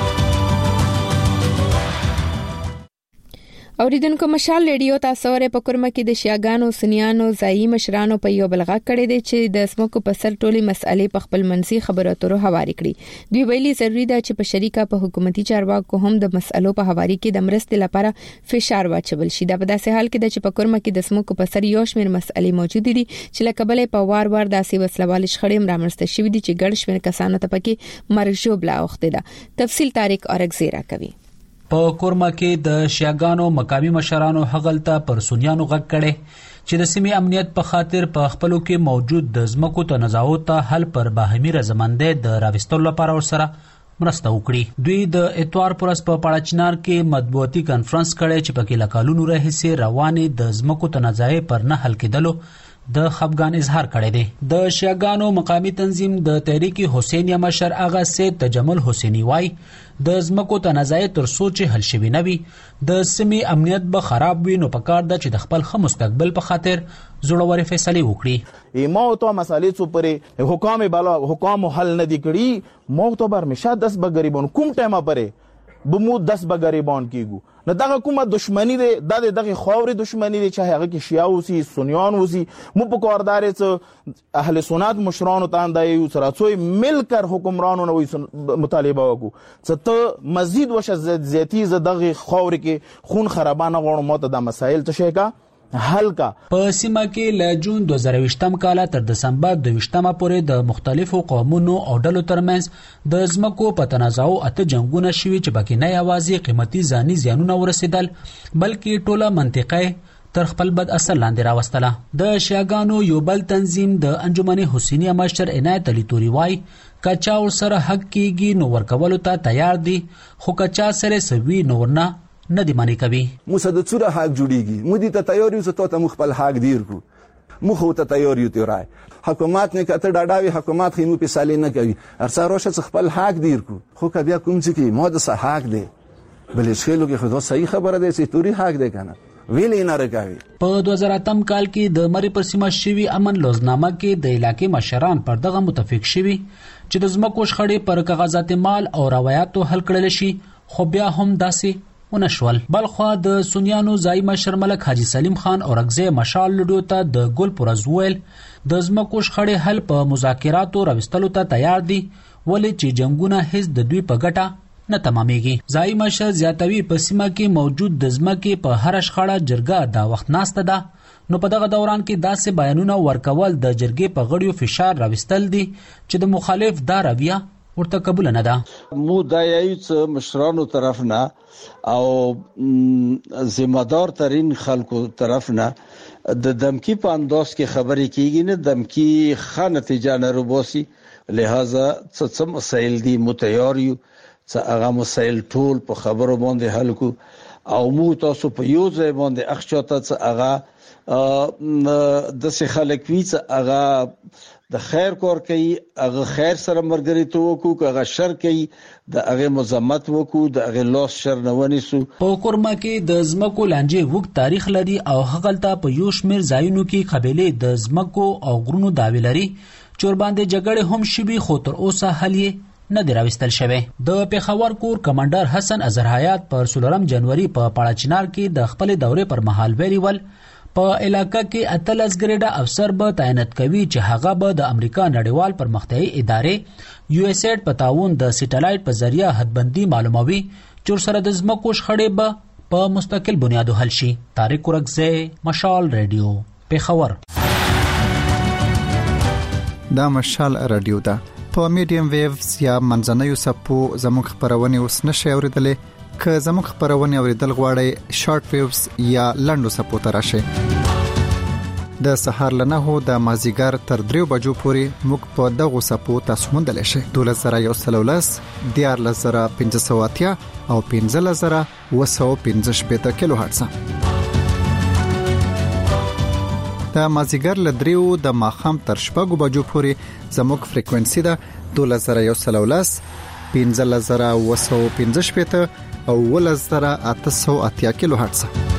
S1: اوریدونکو مشال ریډیو تاسو ور په کورمه کې د شیاګانو سنیانو ځایي مشرانو په یو بلغه کړي دي چې د سمکو په سر ټولي مسالې په خپل منځي خبرو اترو حواله کړي دوی ویلي ضروری ده چې په شریکه په حکومتي چارواکو هم د مسالو په حواله کې د مرستې لپاره فشار واچول شي دا په داسې حال کې د چې په کورمه کې د سمکو په سر یو شمېر مسالې موجود دي چې لکه بلې په وار داسې وسلوال شخړې رامنځته شوې دي چې ګڼ شمېر کسانو ته پکې مرګ ژوبله اوخته ده تفصیل طارق اورغزي راکوي
S9: په کورما کې د شیاګانو مقامي مشرانو هغلته پر سنیانو غږ کړي چې د سیمې امنیت په خاطر په خپلو کې موجود د ځمکو تنازعات ته حل پر باهمي رضامندۍ د راوستلو لپاره ورسره مرسته وکړي دوی د اتوار پرس په پاړاچنار کې مطبوعاتي کانفرنس کړي چې پکې لکالونو راهیسې روانې د ځمکو تنازعې پر نه حل کېدلو د خفګان اظهار کړی دی د شیاګانو مقامی تنظیم د تحریک حسینیه مشر اغا سید تجمل حسینی وای د ځمکو تنازعې تر سوچ حل شوی نه وي د سیمې امنیت به خراب وي نو پکار ده چې د خپل خو مستقبل په خاطر زړوري فیصله وکړي
S10: ما تو مسالې څو پرې حکام بالا حکام حل نه دی کړی معتبر مشه 10 به غریبون کوم ټیمه پرې بمو 10 به غریبون کیګو نه دغه کومه دښمنی ده دغه خاوري دښمنی ده چې هغه کې شیعه اوسي سنیان اوسي مو په کوردار څه اهل سنت مشرانو تاندای او سره څوی مل کر حکمرانو نو مطالبه وکړو څه ته مزید وشه زیاتی ز دغه خاوري کې خون خرابانه غوړو ماته د مسایل ته شيکا حل کا
S9: په سیمه کې ل جون 2020م کال تر دسمبر 22مه پورې د مختلفو قومونو او ډلو ترمنځ د ځمکو په تنازعو اته جنگونه شوي چې پکې نه یوازې قیمتي ځاني زیانونه ورسېدل بلکې ټوله منطقه تر خپل بد اثر لاندې راوستله د شیاګانو یو بل تنظیم د انجمن حسینیه مشر عنایت علي توري وای کچا ور سره حق کیږي نو ورکولو ته تیار دي خو کچا سره سوي نورنا نه دی معنی کوي
S11: موږ د څوره حق جوړیږي موږ د تیاری زه ته مخبل حق دیر کو مخ ته تیاری ته راي حکومت نه کته ډاډاوي حکومت خېمو په سالي نه کوي ارسه روشه خپل حق دیر کو خو کبه کوم چې مو د صح حق دی بلې شلو کې خو صحیح خبره ده چې توري حق دی کنه ویلې نه راکوي
S9: په 2008م کال کې د مری پر سیمه شوی امن لوزنامه کې د علاقې مشران پر دغه متفق شوي چې د ځمکو شخړې پر کاغذات مال او روایتو حل کړل شي خو بیا هم داسې ونشول بلخوا د سنیانو ځای مشر ملک حاجی سلیم خان اورغزی مشال لډو ته د ګل پرزویل د ځمکو شخړې حل په مذاکراتو راوستلو ته تیار دي ولې چې جنگونه هیڅ د دوی په ګټه نه تمامېږي ځای مشر زیاتوي په سیمه کې موجود د ځمکې په هر شخړه جرګه دا وخت ناسته ده نو په دغه دوران کې داسې بیانونه ورکول د جرګې په غړیو فشار راوستل دي چې د مخالف دا رویه ورته قبول نه ده
S12: مو دایایڅ مشرانو طرف نه او ذمہ دار ترين خلکو طرف نه د دمکی په انداز کې خبرې کیږي نه دمکی خانه نتیجه نه روباسي لہذا څه مسائل دي متیاریو څه هغه مسایل ټول په خبرو باندې حل کو او موږ تاسو په یو ځای باندې اخچاته څه هغه د څه خلک وی څه هغه د خیر کار کوي هغه خیر سره مرګري تو کو هغه شر کوي د هغه مزمت وکړو د هغه لاس شر نه ونیسو.
S13: په کورما کې د زمکو لانجې وګ تاریخ لري او هغلته په یو شمیر ځایونو کې قبيله د زمکو او غرونو داوی لري چور باندې جګړه هم شبي خو تر اوسه حل یې نه دراوستل شوی. د پیښور کور کمانډر حسن اظهر حیات پر 16 جنوري په پاړاچنار کې د خپل دورې پر مهال ویلي ول په علاقہ کې 18 ګریډه افسر به تعینات کوي چې هغه به د امریکا نړیوال پرمختیایي ادارې یو اس ایډ په تعاون د سټلایټ په ذریعہ حدبندي معلوموي چې سره د زمکو شخړې به په مستقل بنیاد حل شي. طارق ورکزه، مشال رادیو، پیښور.
S8: دا مشال رادیو ده په میډیم ویوز یا منځنوي سپو زموږ خبرونه اوس نشي اوریدلې. که زموږ خبرونه اوریدل غواړئ شارټ ویوز یا لنډو سپو ته راشئ. د سحر لنه هو د مازیګر تر 3 بجو پورې موږ په دغه سپو تاسو موندلی شئ. 12113 14580 او 15215 کیلو هرتز. د مازیګر ل 3 د ماخام تر 6 بجو پورې زموږ فریکوئنسي ده 12113 15215 او 11880 کیلو هرتز.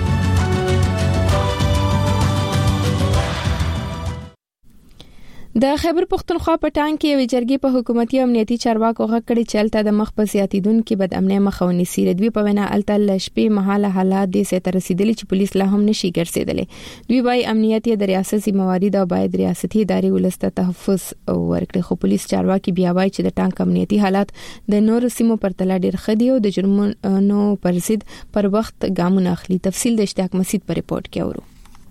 S1: د خیبر پختونخوا په ټانګ کې یو جرګې په حکومتي امنیتي چارواکو غږ کړي چې الته د مخ په زیاتیدونکو بد امنۍ مخاوني سي. دوی په وینا الته لشپې مهاله حالات دې سره رسیدلي چې پولیس لا هم نشي ګرځیدلې. دوی وايي امنیت د ریاستي موارد او باید ریاستي ادارې ولسته تحفظ ورکړي. خو پولیس چارواکي بیا وايي چې د ټانګ امنیتي حالات د نور سیمو پر تل ډیر خدي او د جرمونو پر ضد پر وخت ګامونه اخلي. تفصیل د اشتیاق مسید په ریپورت کې اورو.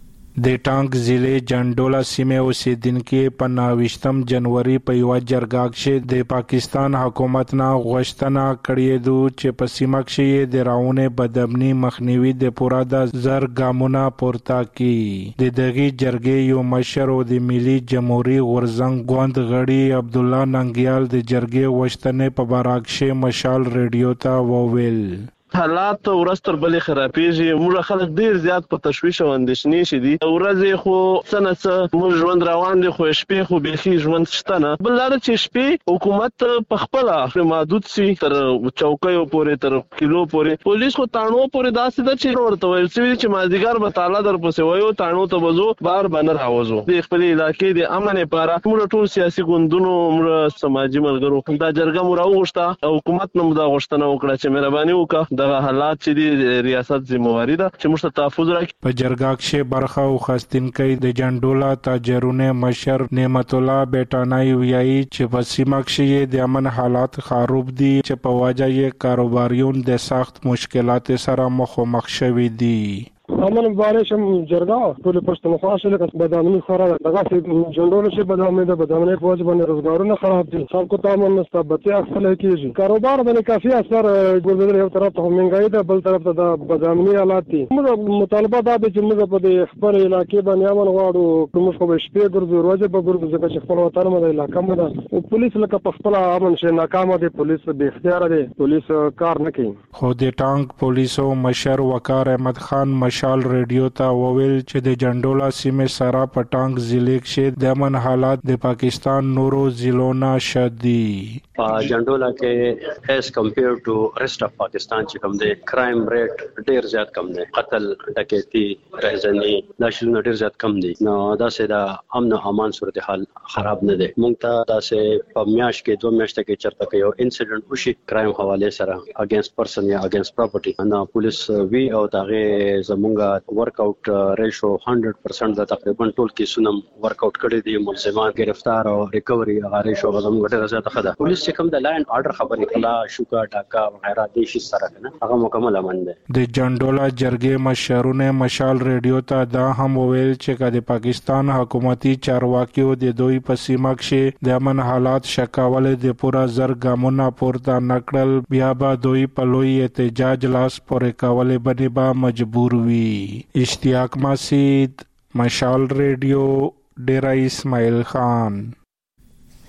S14: د ټانګ ضلع جنډولا سیمه اوسیدونکو په 29 جنوري په یو جرګه کې د پاکستان حکومت نه غوښتنه کړې ده چې په سیمه کې د راونه بدامني مخنیوي د پورا د زر ګامونه پورته کړي. د دغه جرګې یو مشر او د ملي جمهوریت غورزنګ غوند غړي عبد الله ننګیال د جرګې غوښتنې په باراکشه مشال رادیو ته وویل.
S15: حالات ورستر بلې خرابېږي. موږ خلک ډیر زیات په تشویش او اندېښنې شي دي. ورځې خو څنګه موږ ژوند روان دي خو شپې خو بيخي ژوند شته نه. بل لاره چې شپې حکومت په خپل محدود سي تر چوکیو پورې تر کیلو پورې پولیس خو تانو پورې داسې د چې ورته ویل چې مازیګر به تعالی در پسې وایو تانو ته وځو بار باندې راوځو. د خپل علاقې د امن لپاره موږ ټول سیاسي ګوندونو موږ سماجی ملګرو دا جرګه مو راوغوښته حکومت نو دا غوښتنه وکړه چې مهرباني وکړه د حالات چې د ریاست ذمہواری ده چې موږ ته تحفظ راکړي.
S14: په جرګه کې برخه او خاستینکې د جنډولا تاجرونه مشر نعمت الله بیٹانای ویایي چې په سیمه کې د امن حالات خراب دي چې په وجه یې کاروباریون د سخت مشکلات سره مخ شوي دي.
S16: امن بارش جرګه ټول پښتونخوا شله کس بدامني خراب دغه جنډول شي بدامني د بدامني فوج باندې روزګارونه خراب دي. خلکو ته امن مستبدي اصل کیږي. کاروبار باندې کافي اثر ګوربدل یو طرف ته منګای ده بل طرف ته د بدامني حالات دي. موږ مطالبه دا ده چې موږ په خپل علاقې باندې امن غواړو. کوم خو به شپې ګرځو ورځې به ګرځو ځکه چې خپل وطن مده علاقې مده او پولیس لکه په خپل امن شي ناکام دي. پولیس به اختیار دي پولیس کار نه کوي.
S14: خو د ټانګ پولیسو مشر وقار احمد خان مشال رادیو ته وویل چې د جنډولا سیمه سره په ټانګ ضلع کې د امن حالات د پاکستان نورو ضلعو نه شدي.
S17: جنډولا کې as compared to rest of پاکستان چې کوم دی کرائم ریټ ډیر زیات کم دی. قتل ډکیتی رهزنی دا شنو ډیر زیات کم دي. نو دا سه د امن او امان صورتحال خراب نه دی. مونږ ته دا سه په میاش کې 2 میاشتې کې چرته کې یو انسیډنټ وشي کرائم حواله سره اگینست پرسن یا اگینست پراپرټي نو پولیس وی او داغه زمونږه ورک اوټ ریشو 100% د تقریبا ټول کیسونه ورک اوټ کړي دي. ملزمان گرفتار او ریکوري هغه ریشو زمونږ ډیره زیاته خده. پولیس چې کوم د لاین آرډر خبرې کلا شوکا ډاکا وغیرہ د شي سره کنه هغه مکمل امن ده.
S14: د جنډولا جرګې مشرونه مشال رادیو ته دا هم ویل چې د پاکستان حکومتي چارواکیو د دوی په سیمه کې د امن حالات شکاول د پورا زر ګامونه پورته نکړل بیا به دوی په لوی احتجاج لاس پورې کول باندې به مجبور وي. اشتیاق مسید، مشال رادیو، ډیرا اسماعیل خان.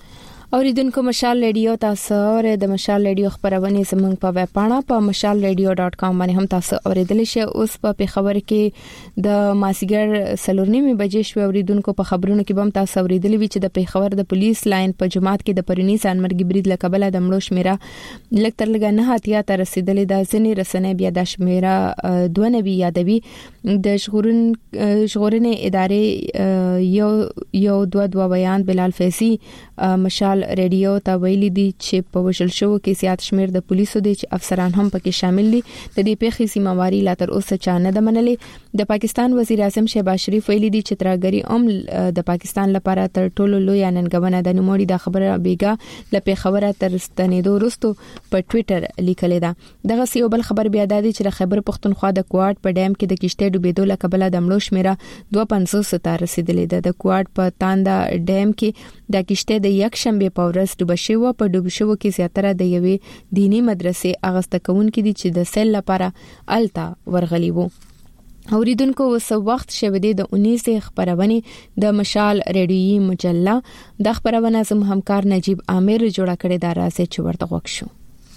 S1: اوریدونکو مشال ریډیو تاسو او د مشال ریډیو خبرونه زموږ په ویب پاڼه په mashalradio.com باندې هم تاسو اوریدلی شئ. اوس په خبر کې د ماسیګر سلورنیمه بجې شو. اوریدونکو په خبرونو کې هم تاسو اوریدلی وی چې د پیښور د پولیس لاین په جماعت کې د پرونی سانمرګي برید لکبل د مړو شمیره لکتر لګ نه هاتیا ته رسیدلې. د ځنې رسنۍ بیا د شمیره 92 یادوي. د شغورنې ادارې یو دوه بیان بلال فیضی مشال ریډیو ته ویلي دي چې په وشل شو کې زیات شمیر د پولیسو دي چې افسران هم پکې شامل دي. د دې پیښې سیمواري لا تر اوسه چا نه د منلې. د پاکستان وزیر اعظم شهباز شریف ویلي دي چې ترګری د پاکستان لپاره تر ټولو لوی ننګونه د نوموړي د خبره بیګا د پیښور تر ستنېدو وروسته په ټوئیټر لیکل ده. دغه یو بل خبر بیا د چې د خیبر پختونخوا د کوارټ په ډیم کې د کشته ډوبېدو لکبل د مړو شمیره 250 ته رسیدلې ده. د کوارټ په تاندا ډیم کې د کشته د یک شنبه په ورځ ډوبشو په ډوبشو کې زیاتره د یوې دینی مدرسې اغسته کون کې دي چې د سیل لپاره التا ورغلی وو. اوریدونکو وس وخت شوه د 19 خبرونه د مشال ریډیوي مجله د خبرونه زم همکار نجیب عامر جوړه کړې دا راځي چې ورته وښو.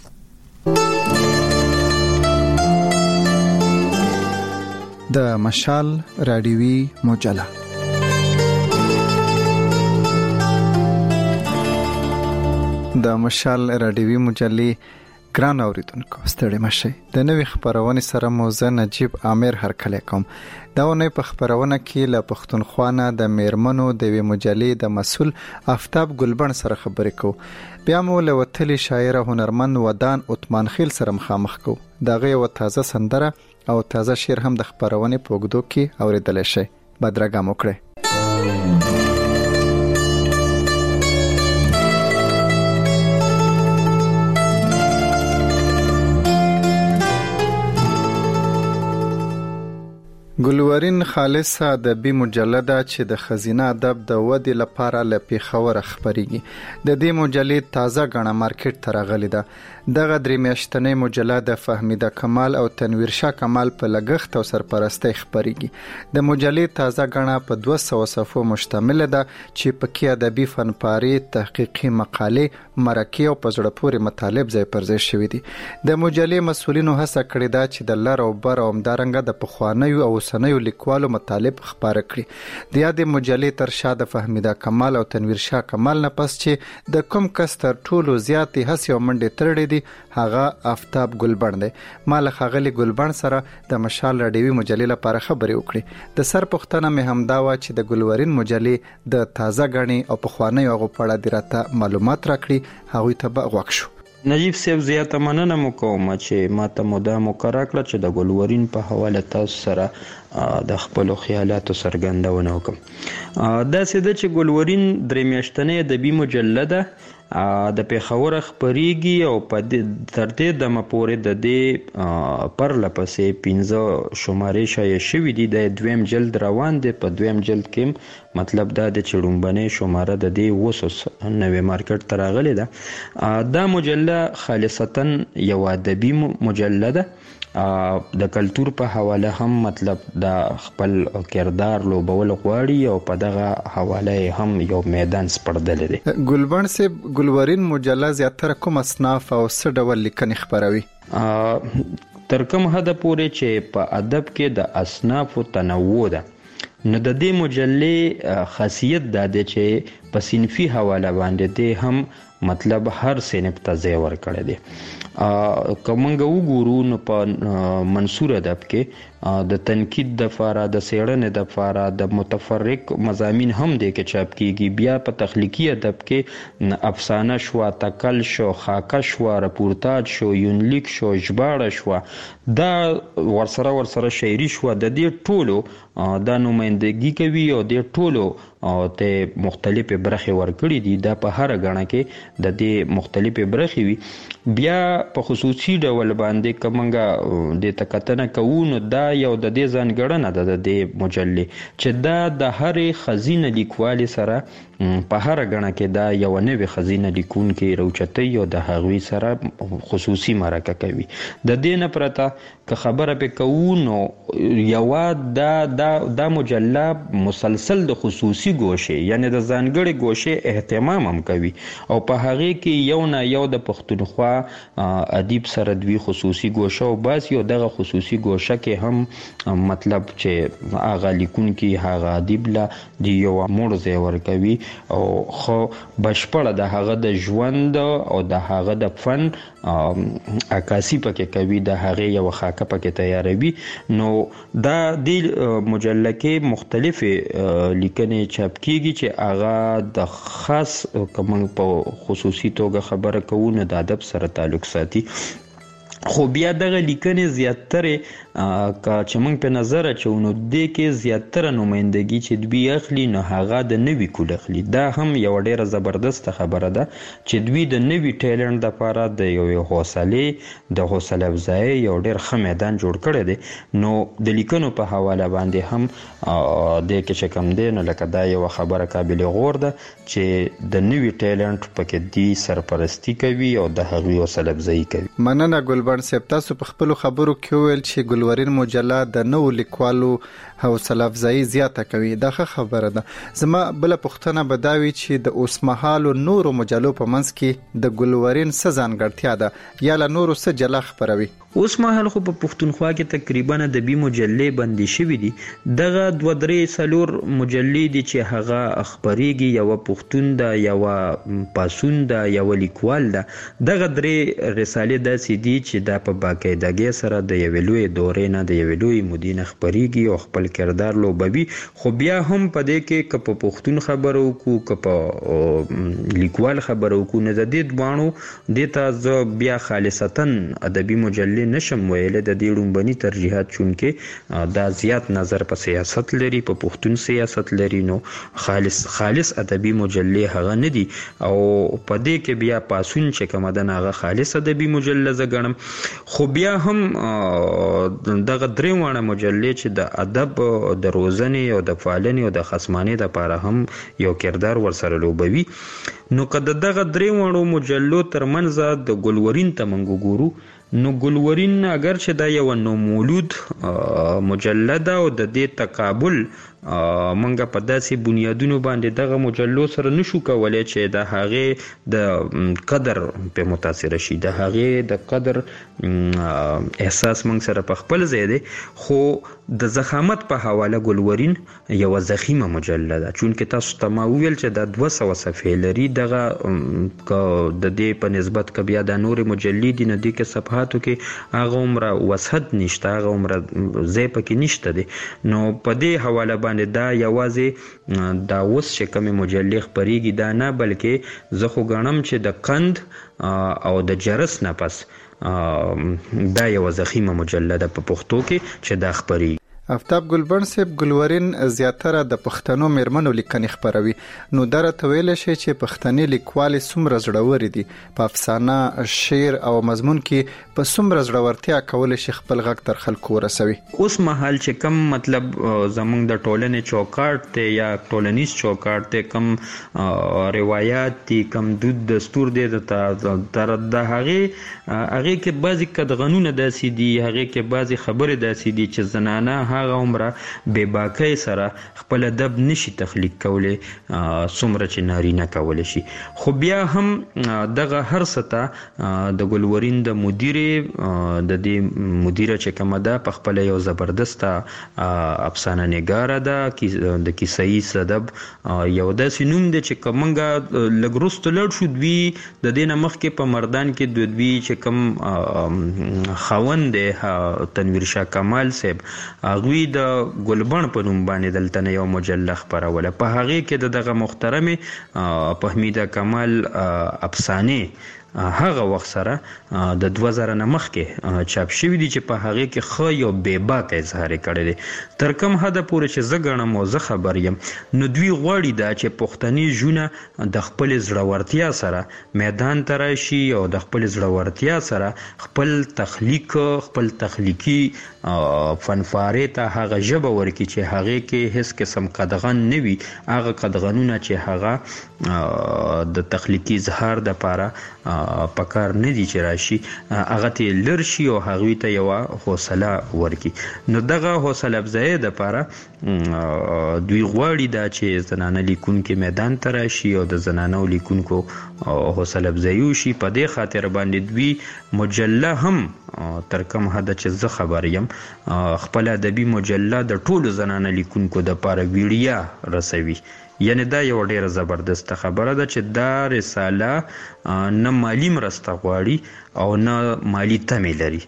S8: د مشال ریډیوي مجله د مشال ریډیوي مجلې ګران اوریدونکو ستړي مشي. د نوې خبرونه سره موزه نجیب عامر هر کله کوم. دا ونه په خبرونه کې له پښتونخوا نه د میرمنو د وی مجلې د مسول آفتاب ګلبن سره خبرې کو. بیا مو له وتلی شاعر هنرمند ودان عثمان خیل سره مخامخ کو. دغه یو تازه سندره او تازه شعر هم د خبرونه په وګدو کې اوریدل شي. بدرګه مو کړئ. ګلورین خالصه ادبي مجلده چې د خزینه ادب د ودی لپاره ل پیښور خبريږي. د دې مجلې تازه غاڼه مارکیټ ته راغلي ده. دغه درې میاشتنې مجله د فهمیده کمال او تنویر شاه کمال په لګښت او سرپرستی خبريږي. د مجلې تازه غاڼه په 200 صفحو مشتمل ده چې پکې ادبي فنپاري، تحقیقي مقالې، مرکې او پزړه پورې مطالب ځای پر ځای شوي دي. د مجلې مسولینو هڅه کړې ده چې د لر او بر او همدارنګه د پخوانیو او سنیو لیکوالو مطالب خبره کړي. د یادې مجلې تر شا د فهمیده کمال او تنویر شاه کمال نه پس چې د کوم کس تر ټولو زیاتې هڅې او منډې ترړې دي هغه آفتاب ګلبن دی. مال خغلی ګلبن سره د مشال ریډیوي مجلې لپاره خبرې وکړي. د سر پښتنه مې همدا و چې د ګلورین مجلې د تازه غني او پخوانی هغه پړه درته معلومات راکړي. هغه ته به غوښ شو.
S18: نجیب صاحب زیاته مننه مکوم چې ماته مودا مقرره کړ چې د ګلورین په حواله تاسو سره د خپل خیالاتو څرګندونه وکم. دا سده چې ګلورین درې میاشتنې ادبي مجله ده د پیښور خبريږي او په تر دې د مپورې د دې پر لپسې 15 شمارې شایع شوې دي. د دویم جلد روان دي. په دویم جلد کې مطلب دا د چړومبنې شماره د دې وسوس نوې مارکیټ ته راغلي ده. دا مجله خالصتا یو ادبي مجله ده. د کلچر په حواله هم مطلب د خپل کردار لوبول غواړي او په دغه حواله هم یو میدان سپړدل دي.
S8: ګلبن صاحب ګلورین مجله زیاتره کوم اصناف او څه ډول لیکنې خبروي؟
S18: تر کوم حد پورې چې په ادب کې د اصناف تنوع ده. نو د دې مجلې خاصیت دا ده چې په صنفي حواله باندې ده هم مطلب هر صنف ته ځای ورکړی دی. کومنګ وګورو نو په منصور ادب کې د تنقید د فاره، د سیړنې د فاره، د متفرق مضامین هم د کې چاپ کیږي. بیا په تخلیقي ادب کې افسانه شو، تکل شو، خاکه شو، رپورتاج شو، یونلیک شو، ژباړه شو، دا ورسره شاعري شو. د دې ټولو دا نمائندګي کوي او د ټولو ته مختلفه برخې ورکړي دي. دا په هر غاڼه کې د دې مختلفه برخې وي. بیا په خصوصي ډول باندې کومنګ د تکتنه کوونو دا یو د دې ځانګړنه ده د دې مجلې چې دا د هرې خزینه لیکوالي سره په هر غاڼه کې دا یو نوې خزینه لیکون کې روچتي او د هغوی سره خصوصي مرکه کوي. د دې نه پرته که خبره په کوونو یو دا مجله مسلسل د خصوصي خصوصي ګوشه یعنی د ځانګړي ګوشه اهتمام هم کوي او په هغه کې یو نه یو د پښتونخوا ادیب سره دوی خصوصي ګوشه او بس یو دغه خصوصي ګوشه کې هم مطلب چې هغه لیکون کې هغه ادیب لا دی یو موړ ځای ورکوي او خو بشپړه د هغه د ژوند او د هغه د فن عکاسي پکې کوي د هغه یو خاکه پکې تیاروي نو دا د مجله کې مختلف لیکنې چاپ کیږي چې هغه د خاص کوم په خصوصي توګه خبره کوو نه د ادب سره تعلق ساتي خو بیا دغه لیکنې زیاتره چې موږ په نظر اچو نو د کې زیاتره نمائندګي چې دوی اخلي نه هغه د نوي کول اخلي دا هم یو ډیره زبردست خبره ده چې دوی د نوي ټیلنټ لپاره د یو حوصله افزای یو ډیر ښه میدان جوړ کړی دی نو د لیکنو په حواله باندې هم د کې چې کم دی نو لکه دا یو خبره قابل غور ده چې د نوي ټیلنټ پکې دی سرپرستی کوي او د هغوی حوصله افزای کوي.
S8: مننه ګلبن صاحب، تاسو په خپل خبرو کې ویل چې ګلورین مجله د نو لیکوالو حوصله افزایی زیاته کوي. دا ښه خبره ده. زما بل پوښتنه به دا وي چې د اوسمهالو نورو مجلو په منځ کې د ګلورین څه ځانګړتیا ده یا له نورو څه جلا خبروي؟
S18: اوس مهال خو په پښتونخوا کې تقریبا د بي مجلې بندي شوې دي. دغه 2-3 مجلې دي چې هغه خبريږي، یو پښتون ده، یو پاسون ده، یو لیکوال ده. دغه 3 رسالې داسې دي چې دا په باقاعدګۍ سره د یوې لوی دورې نه د یوې لوی مودې نه خبريږي او خپل کردار لوبوي. خو بیا هم په دې کې که په پښتون خبرو کو که په لیکوال خبرو کو نه د دې دوانو دته ز بیا خالصتا ادبي مجلې نشم ویل د دې لومبني ترجیحات چونکه دا زیات نظر په سیاست لري، په پښتون سیاست لري، نو خالص ادبي مجلې هغه نه دي او په دې کې بیا پاسون چې کومه ده هغه خالص ادبي مجله زګنم. خو بیا هم دغه 3 مجلې چې د ادب د روزنې او د فعالنې او د خصمانې لپاره هم یو کردار ورسره لوبوي. نو کله دغه 3 مجلو ترمنځ د ګلورین ته منګو ګورو نو ګلورین اگر چې دا یو نو مولود مجلد او د دې تقابل منګه په داسې بنیادونو باندې دغه مجلو سره نشو کولای چې د هغه د قدر په متاثر شي، د هغه د قدر احساس منګ سره په خپل ځای دی. خو د زخامت په حواله ګلورین یو زخیمه مجله ده چونکه تاسو ته ما ویل چې د 200 صفحې لري. دغه د دې په نسبت ک بیا د نور مجلې دي نه دي کې صفحاتو کې هغه عمره وسعت نشته، هغه عمره ځای پکې نشته دي. نو په دې حواله باندې دا یوازې دا اوس چې کومه مجلې خبريږي دا نه، بلکې زه خو غنم چې د قند او د جرس نه پس دا یو زخیمه مجله ده په پښتو کې چې دا خبري.
S8: آفتاب ګلبن صاحب، ګلورین زیاتره د پښتنو میرمنو لیکنې خبروي، نو درته ویل شي چې پښتني لیکوالې څومره زړورې دي په افسانه، شعر او مضمون کې په څومره زړورتیا کول شي خپل غږ تر خلکو ورسوي.
S18: اوس مهال چې کم مطلب زمونږ د ټولنې چوکاټ ته یا ټولنیز چوکاټ ته کم روایت دي، کم دود دستور دي تر د هغه کې بعضی قدغنونه داسې دي، هغه کې بعضی خبره داسې دي چې زنانه هغه عمره بے باکۍ سره خپل ادب نشي تخلیق کولای څومره چې نارینه کولای شي. خو بیا هم دغه هر ستا د ګلورین د مدیره چې کومه ده په خپل یو زبردست افسانه نگاره ده، د کیسې ادب یو داسې نوم دی چې کومنګه لګروست لړ شو دوی د دینه مخکې په مردان کې دوی چې کوم خاوند دی تنویر شاه کمال صاحب هغوی د ګلبن په نوم باندې دلته نه یو مجله خپروله. په هغه کې دغه محترمه فهمیده کمال افسانه هغه وخت سره د 2000 نه مخکې چاپ شوی دی چې په هغه کې خو یو بې باک اظهار کړی دی. تر کوم حد پورې چې زه غنم او زه خبر یم نو دوی غواړي دا چې پښتني ژوند د خپل زړورتیا سره میدان ته راشي او د خپل زړورتیا سره خپل تخلیق، خپل تخلیقي فنفارې ته هغه ژبه ورکړي چې هغه کې هیڅ قسم قدغن نه وي، هغه قدغنونه چې هغه د تخلیقي اظهار د لپاره پکار نه دي چې راشي هغه ته لرشي او هغه ته یو حوصله ورکي. نو دغه حوصله افزایی د لپاره دوی غواړي دا چې زنانه لیکونکو میدان ته راشي او د زنانو لیکونکو حوصله افزایی وشي. په دې خاطر باندې دوی مجله هم تر کوم حد چې زه خبر یم خپل ادبي مجله د ټولو زنانه لیکونکو د لپاره ویډیا رسوي. یعنی دا یو ډیره زبردست خبره ده چې دا رساله نه مالی مرسته غواړي او نه مالی تمه لري،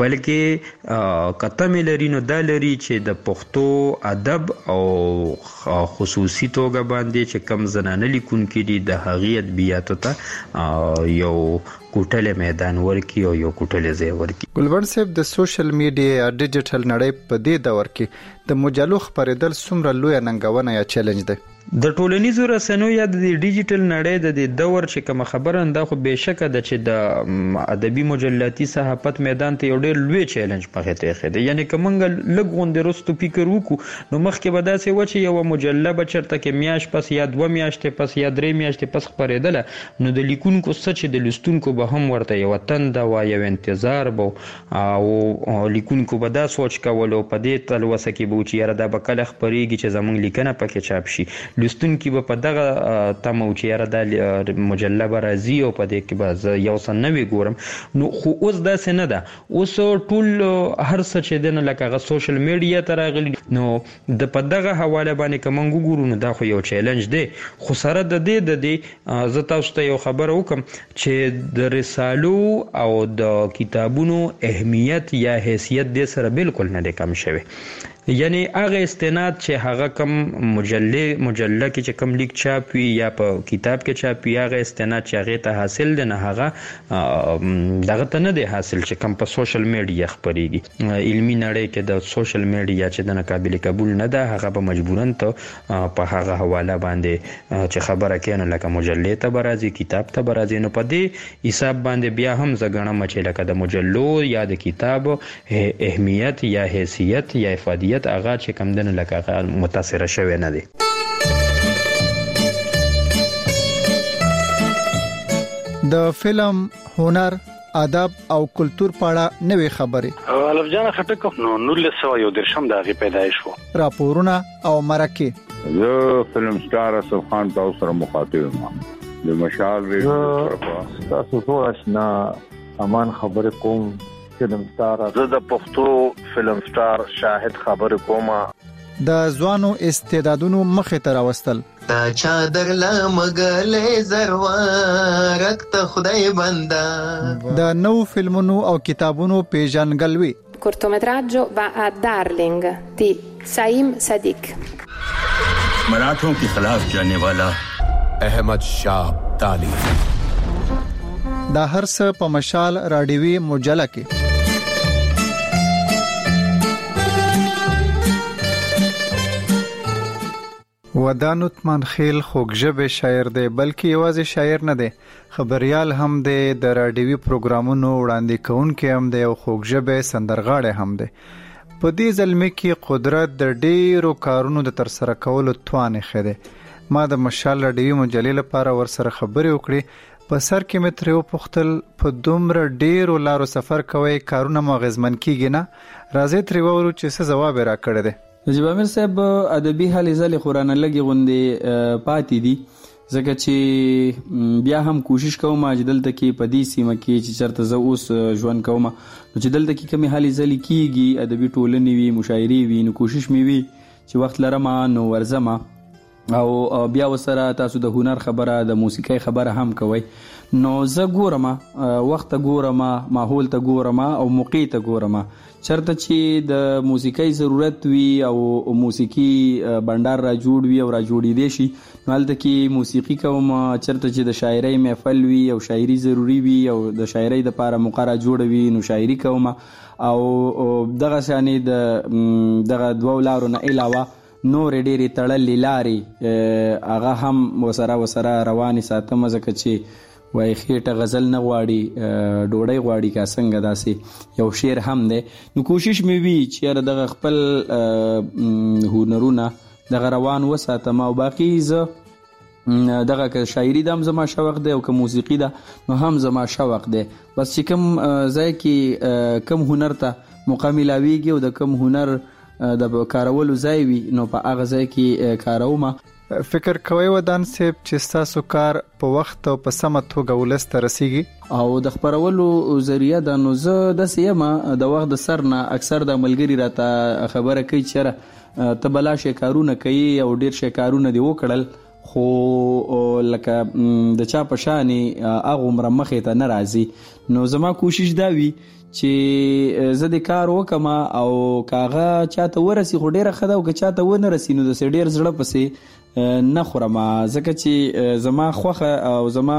S18: بلکې کتمه لري نو دا لري چې د پښتو ادب او خصوصي توګه باندې چې کم زنانه لیکونکي دي د هغې ادبیاتو ته یو کوټل میدان ورکی او یو کوټل ځای ورکی.
S8: ګلبن صاحب د سوشل میډیا یا ډیجیټل نړۍ په دې دور کې د مجلو خبرېدل څومره لوی ننګونه یا چیلنج ده؟
S18: د ټولنیزو رسنیو یا د ډیجیټل نړۍ د دور چې کوم خبره انده خو بهشکه د چې د ادبي مجلاتي صحافت میدان ته یو ډېر لوی چیلنج پخې ته خېده. یعنی کومنګ لګ غوندې رستو فکر وکړو نو مخکې به داسې و چې یو مجله به چرته کې میاش پس یا 2 میاشتې پس یا 3 میاشتې پس خبرېدله نو د لیکونکو څه چې د لستونکو به هم ورته یو تنده و یو انتظار بو او لیکونکو به دا سوچ کولو په دې تلوسه کې به چې یاره دا به کله خبرېږي چې زمونږ لیکنه پکې چاپ شي. لستونکي به په دغه تمه چې یاره دا مجله به راځي او په دې کې به یو څه نوی ګورم. نو خو اوس داسې نه ده، اوس ټول هر څه چې دی نه لکه هغه سوشل میډیا ته راغلي نو د په دغه حواله باندې که موږ وګورو نو دا خو یو چیلنج دی. خو سره د دې زه تاسو ته یو خبره وکم چې د رسالو او د کتابونو اهمیت یا حیثیت دې سره بالکل نه دی کم شوی. یعنی هغه استناد چې هغه کم مجله کې چې کم لیک چاپ وي یا په کتاب کې چاپ وي هغه استناد چې هغه ته حاصل دی نه هغه دغه ته نه دی حاصل چې کم په سوشل میډیا خبرېږي. علمي نړۍ کې د سوشل میډیا چې د ناقابل قبول نه ده هغه به مجبورن ته په هغه حواله باندې چې خبره کینو لکه مجلې ته برازي کتاب ته برازي. نو په دې حساب باندې بیا هم زګنه مچ لکه د مجلو یا د کتاب اهمیت یا حیثیت یا افادیت هغه چې کم دنه لکه متاثر شوی نه دی.
S8: د فلم، هنر، ادب او کلچر په اړه نوې خبرې
S19: الف جان خټک نو 1913 د پیدایش وو
S8: راپورونه او مرکه.
S20: زه فلم سٹار اسف خان تاسو سره مخاطب یم د مشال ریډیو تاسو ټول آشنا امان خبر کوم فلم سٹار.
S19: زه د پښتو فلم سٹار شاهد خبر کوم.
S8: د ځوانو استعدادونو مخې ته راوستل
S21: تا چادر لا مګلې زروارک ته خدای بندا.
S8: د نو فلمونو او کتابونو پیژنګلوي.
S22: cortometraggio va a Darling di Saim Sadiq.
S23: मराठों के खिलाफ जाने वाला
S24: अहमद शाह अब्दाली.
S8: دا هر څه په مشال رادیوي مجله کې. ودان عثمان خیل خوږژبه شاعر دی، بلکې یوازې شاعر نه دی، خبريال هم دی، د رادیوي پروګرامونو وړاندې کوونکی هم دی او خوږژبه سندرغاړی هم دی. په دې ځلمه کې قدرت د ډیرو کارونو د ترسره کولو توان خېده. ما د مشال رادیوي مجلې لپاره ورسره خبرې وکړې. په سر کې مې ترې وپوښتل په دومره ډیرو لارو سفر کوي کارونه مو غزمن کیږي نه؟ راځي ترې وورو چې څه ځواب راکړی دی.
S25: نجیب امیر صاحب ادبي حالې ځلې خورانه لګي غوندې پاتې دي، ځکه چې بیا هم کوشش کوم چې دلته کې په دې سیمه کې چې چرته زه اوس ژوند کوم نو چې دلته کې کمی حالې ځلې کیږي ادبي ټولنې وي مشاعرې وي نو کوشش مې وي چې وخت لرم نو ورځم او بیا وسره تاسو د هنر خبره د موسیقۍ خبره هم کوي. نو زه ګورم وخت ګورم ماحول ته ګورم او موقع ته ګورم چرته چې د موسیقۍ ضرورت وي او موسیقي بندر را جوړ وي او را جوړې دي شي نو هلته کې موسیقي کوم. چرته چې د شاعرۍ محفل وي او شاعري ضروری وي او د شاعرۍ د لپاره مقرره جوړ وي نو شاعري کوم. او دغه شانې د دغه دوه لارو نه علاوه نور ډېری تړلې لارې هغه هم وسره روانې ساتم، ځکه چې وای خېټه غزل نه غواړي ډوډۍ غواړي که څنګه داسې یو شعر هم دی. نو کوشش مې وي چې دغه خپل هنرونه دغه روان وساتم او باقي زه دغه که شاعري د هم زما شوق دی او که موسیقي ده نو هم زما شوق دی. بس چې کوم ځای کې کوم هنر ته موقع ملاویږي او د کوم هنر د کارولو ځای وي نو په هغه ځای کې کاروم.
S8: فکر کوي ودان صاحب چې تاسو کار په وخت او په سمه توګه ولست رسیږي
S25: او د خبرولو ذریعہ د نو زه د سیمه د وخت د سر نه اکثر د ملګری راته خبره کوي چې ته بلا شي کارونه کوي او ډیر شي کارونه دی وکړل خو لکه د چا په شاني هغه عمر مخې ته نه راځي. نو زما کوشش دا وي چې زه د کار وکم او کاغه چاته ورسي خو ډیره خدا او که چاته ونه رسي نو د ډیر زړه پسې نه خورم ځکه چې زما خوخه او زما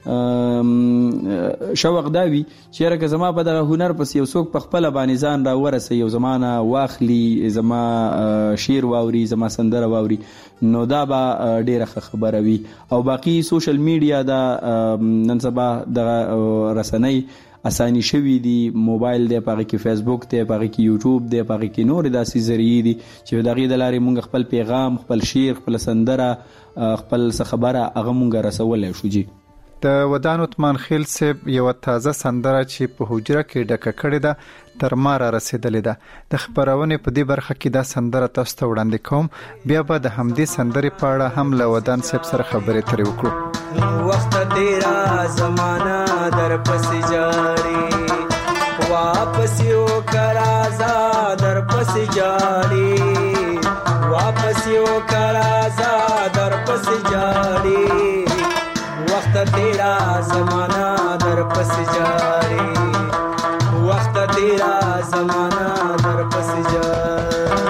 S25: شوق دا وي چې راکه زما په دغه هنر پسې یو څوک په خپل باندې ځان را ورسي یو زمانه واخلي زما شعر واوري زما سندره واوري نو دا به ډیره خبره وي. او باقی سوشل میډیا دا نن سبا د رسنۍ اسانی شوی دی، موبایل دی پاره کې فیسبوک دی پاره کې یوټیوب دی پاره کې نور داسې ذریعې دي چې دغه د لارې مونږ خپل پیغام خپل شعر خپل سندره خپل خبره هغه مونږ رسولای شو. جی
S8: د ودان عثمان خیل صاحب یو تازه سندره چې په حجره کې ډکه کړې ده تر ما را رسیدلې ده. د خبرونه په دې برخه کې دا سندره تاسو ته وړاندې کوم، بیا به د همدې سندرې په اړه هم له ودان صاحب سره خبرې ترې وکړو.
S2: وقت تیرا زمانہ در پس جاری واپس یو کرازا در پس جاری واپس یو کرازا در پس جاری وقت تیرا زمانہ در پس جاری وقت تیرا زمانہ در پس جاری.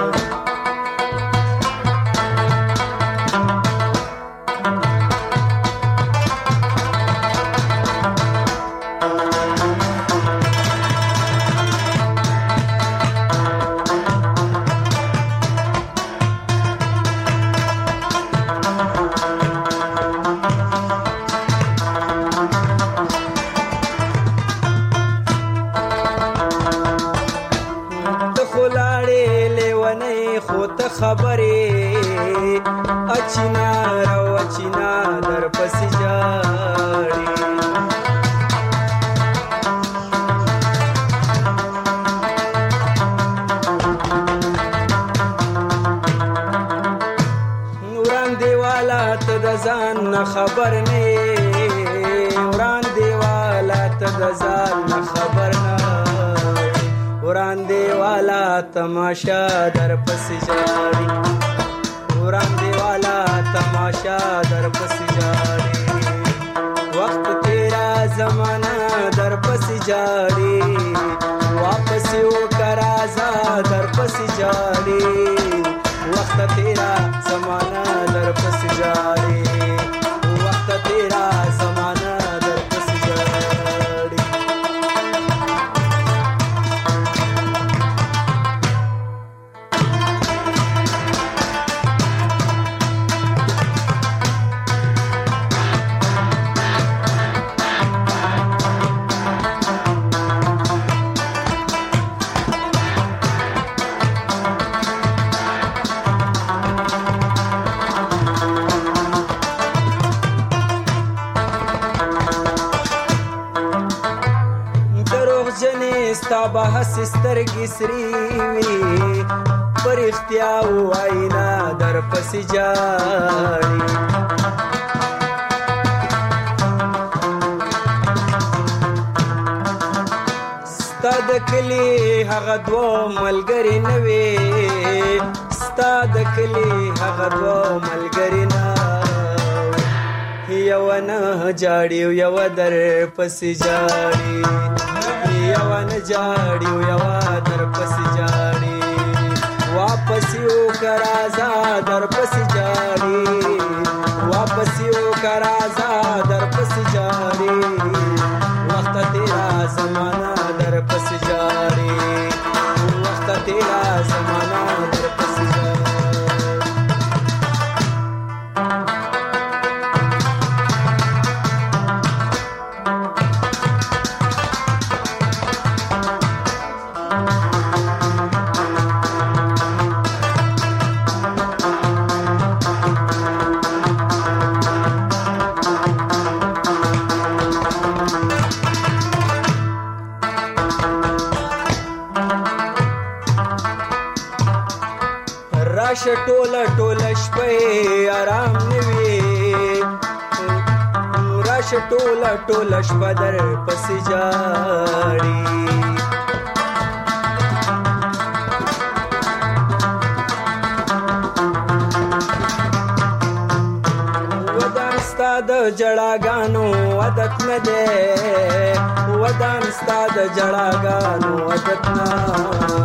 S2: خبرې اچینا رو اچینا در پس جاری وران دیوالا ته د ځان خبر نه وران دیوالا ته د ځان خبر نه وران دیوالا تماشا در پس جاری وران دیوالا تماشا در پس جاری وقت تیرا زمانہ در پس جاری واپس یو کرازا در پس جاری وقت تیرا زمانہ در پس جاری وقت تیرا زمانہ در پس جاری. ستا بحث سترګې سری وي پر اختیا واینا در پس جاری ستا د کلی هغه دو ملګری نه وي ستا د کلی هغه دو ملګری نه یو نه جاړي یو در پس جاری یو نه جاړي یو در پس جاړي واپس یو کرازا در پس جاړي واپس یو کرازا در پس جاړي وخت تیرا زمانہ در پس جاړي وخت تیرا زمانہ در پس جاړي. راشه ټوله شپه آرام نوي راشه ټوله شپه در پسې جاړي ودان ستا د جړاګانو عادت نه ده ودان ستا د جړاګانو عادت نه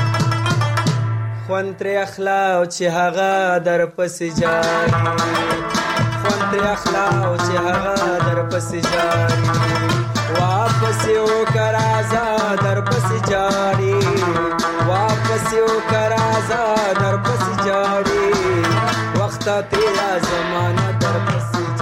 S2: خوان تر اخلاو چې هغه در پسې جاړي خوان تر اخلاو چې هغه در پسې جاړي واپس یو کرازا در پسې جاړي واپس یو کرازا در پسې جاړي وخت تیرا زمانہ در پسې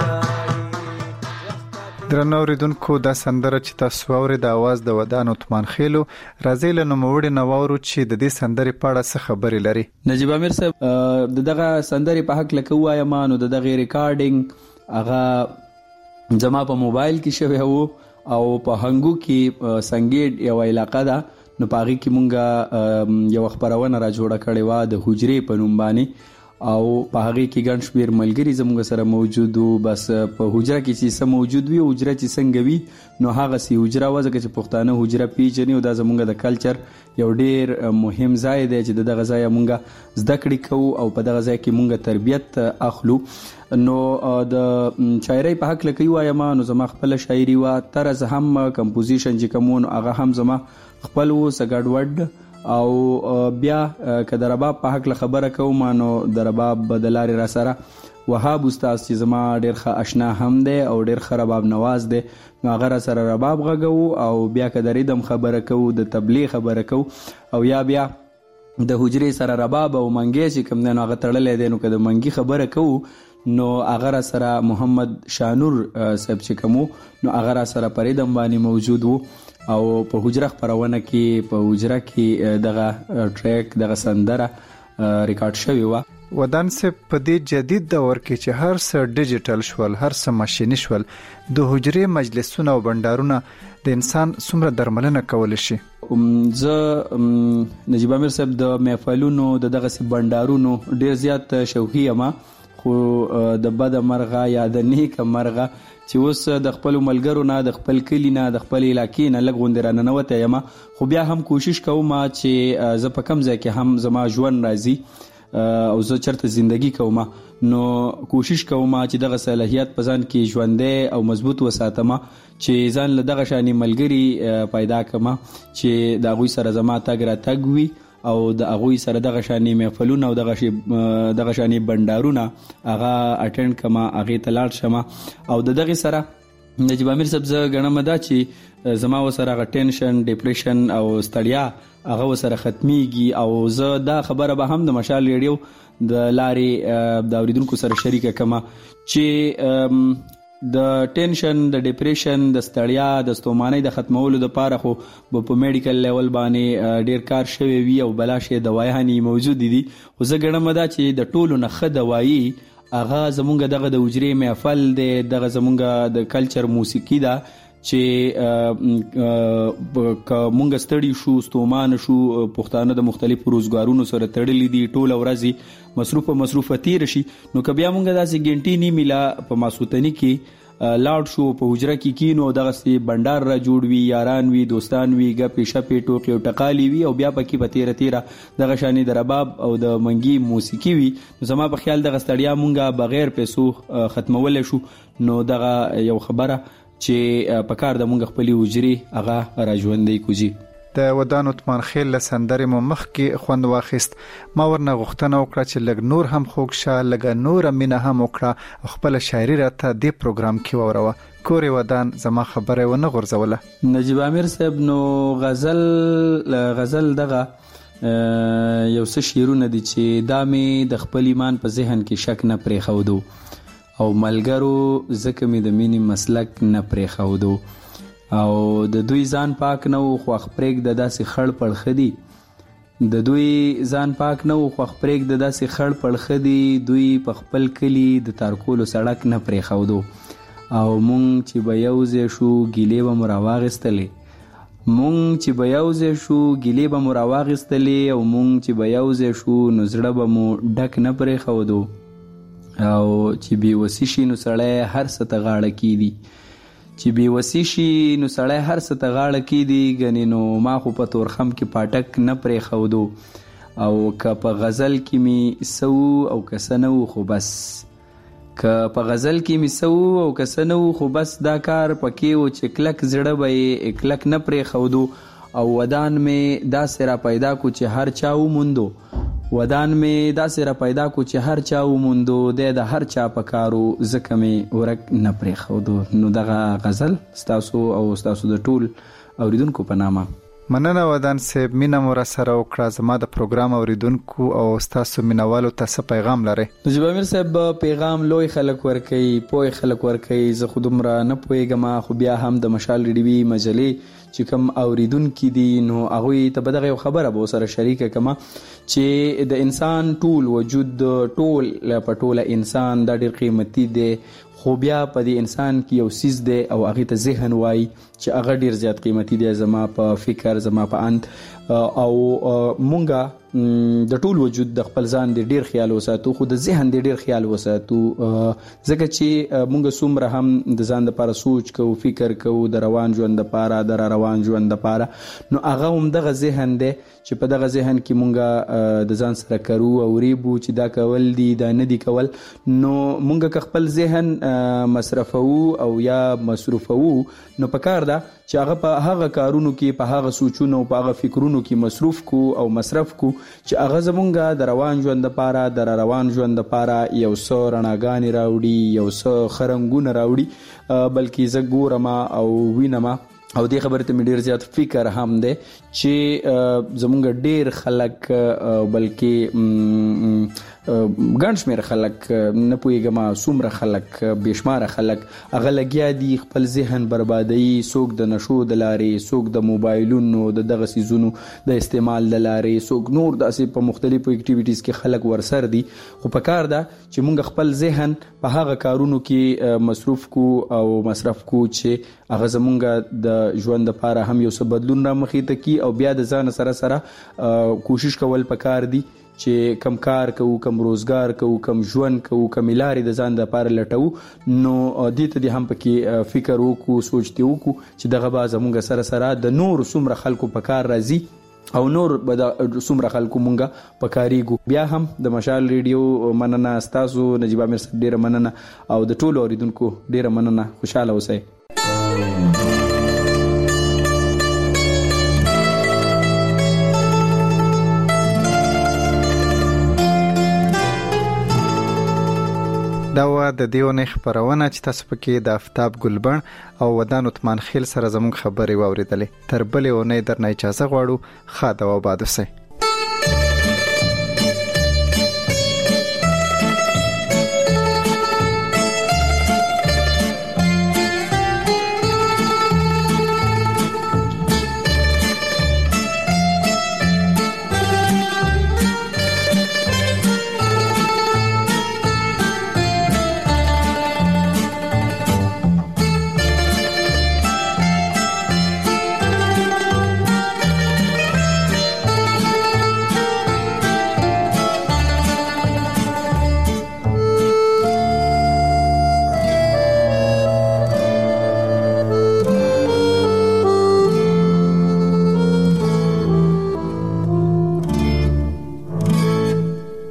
S2: جاړي
S8: درنو اوریدونکو دا سندره چې تاسو اورئ د आवाज د ودان عثمان خېلو راځي له نوموړي نوورو چې د دې سندرې په اړه څه خبرې لري.
S25: نجیب امیر صاحب دغه سندرې په حق لکه وایم نو دغه ریکارډینګ هغه زما په موبایل کې شوی وو او په هنګو کې سنگیډ یو علاقه ده نو په هغه کې مونږه یو خبرونه را جوړه کړې و د حجرې په نوم باندې او په هغه کې ګڼ شمېر ملګري زموږ سره موجود وو. بس په حجره کې چې څه موجود وي حجره چې څنګه وي نو هغه سي حجره و ځکه چې پښتانه حجره پیژني او دا زموږ د کلچر یو ډیر مهم ځای دی چې دغه ځای مونږه زده کړې کوو او په دغه ځای کې مونږه تربیت اخلو. نو د شاعرۍ په حق لکه وایم نو زما خپل شاعري و طرز هم کمپوزیشن چې کوم هغه هم زما خپل و سګډوډ او بیا که د رباب په حق خبره کوم نو د رباب بدلاري را سره وهاب استاد چې زما ډیر ښه آشنا هم دی او ډیر ښه رباب نواز دی نو هغه را سره رباب غږو او بیا که د ریدم خبره کوو د تبلیغ خبره کوو او یا بیا د حجرې سره رباب او منګي چې کوم دی نو هغه تړلی دی نو که د منګي خبره کوو نو هغه را سره محمد شانور صاحب چې کومو نو هغه را سره په ریدم باندې موجود وو او په حجره خبرونه کې په حجره کې دغه ټریک دغه سندره ریکارډ شوی و.
S8: ودان سه په دې جدید دور کې چې هر څه ډیجیټل شول هر څه ماشيني شول د حجرې مجلسونه او بندرونه د انسان څومره درملنه کول شي.
S25: زه نجیب امیر صاحب د محفلونو دغه سي بندرونو ډیر زیات شوقي یم خو د بد مرغه یا د نیک مرغه چې اوس د خپل ملګرو نه د خپل کلی نه د خپل علاقې نه لږ غوندې رانه نوته یم خو بیا هم کوشش کوم چې زه په کم ځای کې هم زما ژوند راځي او زه چرته زندگی کوم نو کوشش کوم چې دغه صلاحیت په ځان کې ژوندې او مضبوط وساتم چې ځان له دغه شانې ملګري پیدا کړم چې د هغوی سره زما تګ را تګ وي او د هغوی سره دغه شانې محفلونه او دغه شانې بندرونه هغه اټینډ کما هغه تلاړ شم او دغه سره نجیب امیر صاحب زه ګڼم دا چې زما وسره هغه ټینشن ډیپریشن او ستړیا هغه وسره ختميږي او زه دا خبره به هم د مشال ریډیو د لارې د اوریدونکو سره شریکه کما چې د ټینشن د ډیپریشن د ستړیا د ستومانۍ د ختمولو لپاره خو په میډیکل لیول باندې ډیر کار شوی وی او بلاشه دوايانې موجود دي خو زه ګڼم دا چې د ټولو نه ښه دوايي هغه زمونږ دغه د حجرې محفل دی دغه زمونږ د کلچر موسیقي ده چې مونږ ستړي شو ستومان شو پښتانه د مختلفو روزګارونو سره تړلي دي ټول ورځي مصروفه تیر شي نو که بیا مونږ داسې ګنټي نیمه لا په ماسوتنی کې لاړ شو په حجره کې کینو دغه سي بندر را جوړ وی یاران وی دوستان وی غپې شپې ټوکې او ټقالي وی او بیا پکې په تیره دغه شانې د رباب او د منګي موسیقي وی زما په خیال دغه ستړیا مونږه بغیر پیسو ختمول شو نو دغه یو خبره چې په کار د مونږ خپل حجرې هغه را ژوندې کوجی.
S8: د ودان عثمان خېل له سندرې مو مخ کې خوند واخیست ما ورنه غوښتنه وکړه چې لږ نور هم خوږ شه لږ نور مینه هم وکړه خپل شاعري راته د پروګرام کې وروه کورې ودان زما خبره ونه غورځوله.
S25: نجیب امیر صاحب نو غزل دغه یو څه شعرونه دي چې دا مې د خپل ایمان په ذهن کې شک نه پرې خودو او ملګرو زکه مې د مینې مسلک نه پرې خودو او د دوی ځان پاک نه و خو خپرېګ د داسې خړ پړ خدي د دوی ځان پاک نه و خو خپرېګ د داسې خړ پړ خدي دوی په خپل کلی د تارکولو سړک نه پرې خودو او مونږ چې به یو ځای شو ګیلې به مو راواغستلې مونږ چې به یوځای شو ګیلې به مو راواغېستلې او مونږ چې به یوځای شو نو زړه به مو ډک نه پرېښودو او چې بېوسي شي نو سړی هر څه ته غاړه کیدي چې بېوسي شي نو سړی هر څه ته غاړه کیدي ګنې نو ما خو په تورخم کې پاټک نه پرېښودو او که په غزل کې می سو او که څه نه و خو بس که په غزل کې می سو او که څه نه و خو بس دا کار پکې و چې کلک زړه به یې کلک نه پرېښودو او ودان مې داسې را پیدا کو چې هر چا وموندو ودان مې داسې را پیدا کو چې هر چا وموندو دی د هر چا په کارو ځکه مې ورک نه پرېښودو. نو دغه غزل ستاسو او ستاسو د ټول اوریدونکو په نامه.
S8: مننه ودان صاحب، مینه مو را سره وکړه. زما د پروګرام اوریدونکو او ستاسو مینوالو ته څه پیغام لرئ؟
S25: نجیب امیر صاحب پیغام لوی خلک ورکوي، پوه خلک ورکوي. زه خو دومره نه پوهېږم، خو بیا هم د مشال ریډیوي مجلې چې کوم اوریدونکي دي نو هغوی ته به دغه یو خبره به ورسره شریکه کړم چې د انسان ټول وجود ټول په ټوله انسان دا ډېر قیمتي دی، خو بیا په دې انسان کې یو څیز دی او هغې ته ذهن وایي چې هغه ډېر زیات قیمتي دی زما په فکر، زما په اند. او مونږه د ټول وجود د خپل ځان د ډیر خیال وساتو، خو د ذهن د ډیر خیال وساتو، ځکه چې مونږ څومره هم د ځان لپاره سوچ کوو، فکر کوو د روان ژوند لپاره، د را روان ژوند لپاره، نو هغه هم دغه ذهن دی چې په دغه ذهن کې مونږ د ځان سره کرو او ریبو چې دا کول دي دا نه دي کول. نو مونږ که خپل ذهن مصرفوو او یا مصروفوو نو پکار ده چې هغه په هغه کارونو کې، په هغه سوچونو، په هغه فکرونو کې مصروف کو او مصرف کو چې هغه زمونږ د روان ژوند لپاره، د روان ژوند لپاره یو څه رڼاګانې راوړي، یو څه ښه رنګونه راوړي. بلکې زه ګورم او وینم او دې خبرې ته مې ډېر زیات فکر هم دی چې زمونږ ډېر خلک بلکې ګڼ شمېر خلک، نه پوهېږم څومره خلک، بېشماره خلک هغه لګیا دي خپل ذهن بربادوي، څوک د نشو د لارې، څوک د موبایلونو د دغه څیزونو د استعمال د لارې، څوک نور داسې په مختلفو اکټیویټیز کې خلک ورسر دي. خو پکار ده چې مونږ خپل ذهن په هغه کارونو کې مصروف کو او مصرف کو چې هغه زمونږ د ژوند لپاره هم یو څه بدلون را مخې ته کي، او بیا د ځان سره سره کوشش کول پکار دي چې کم کار کوو، کم روزګار کوو، کم ژوند کوو، کم لارې د ځان لپاره لټوو. نو دې ته دې هم پکې فکر وکړو، سوچ دې وکړو چې دغه به زمونږ سره سره د نور څومره خلکو په کار راځي او نور به د څومره خلکو مونږه په کاریږو. بیا هم د مشال ریډیو مننه، ستاسو نجیب امیر صاحب ډېره مننه او د ټولو اوریدونکو ډېره مننه. خوشحاله اوسئ.
S8: دا و د دیونه خبرونه چې تاسو پکې د آفتاب ګلبن او ودان عثمان خیل سره زموږ خبرې واوریدلې. تر بلې اونۍ درنه اجازه غواړو. ښه د وباد اوسئ.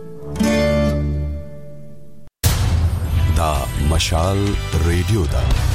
S24: مشال ریډیو دا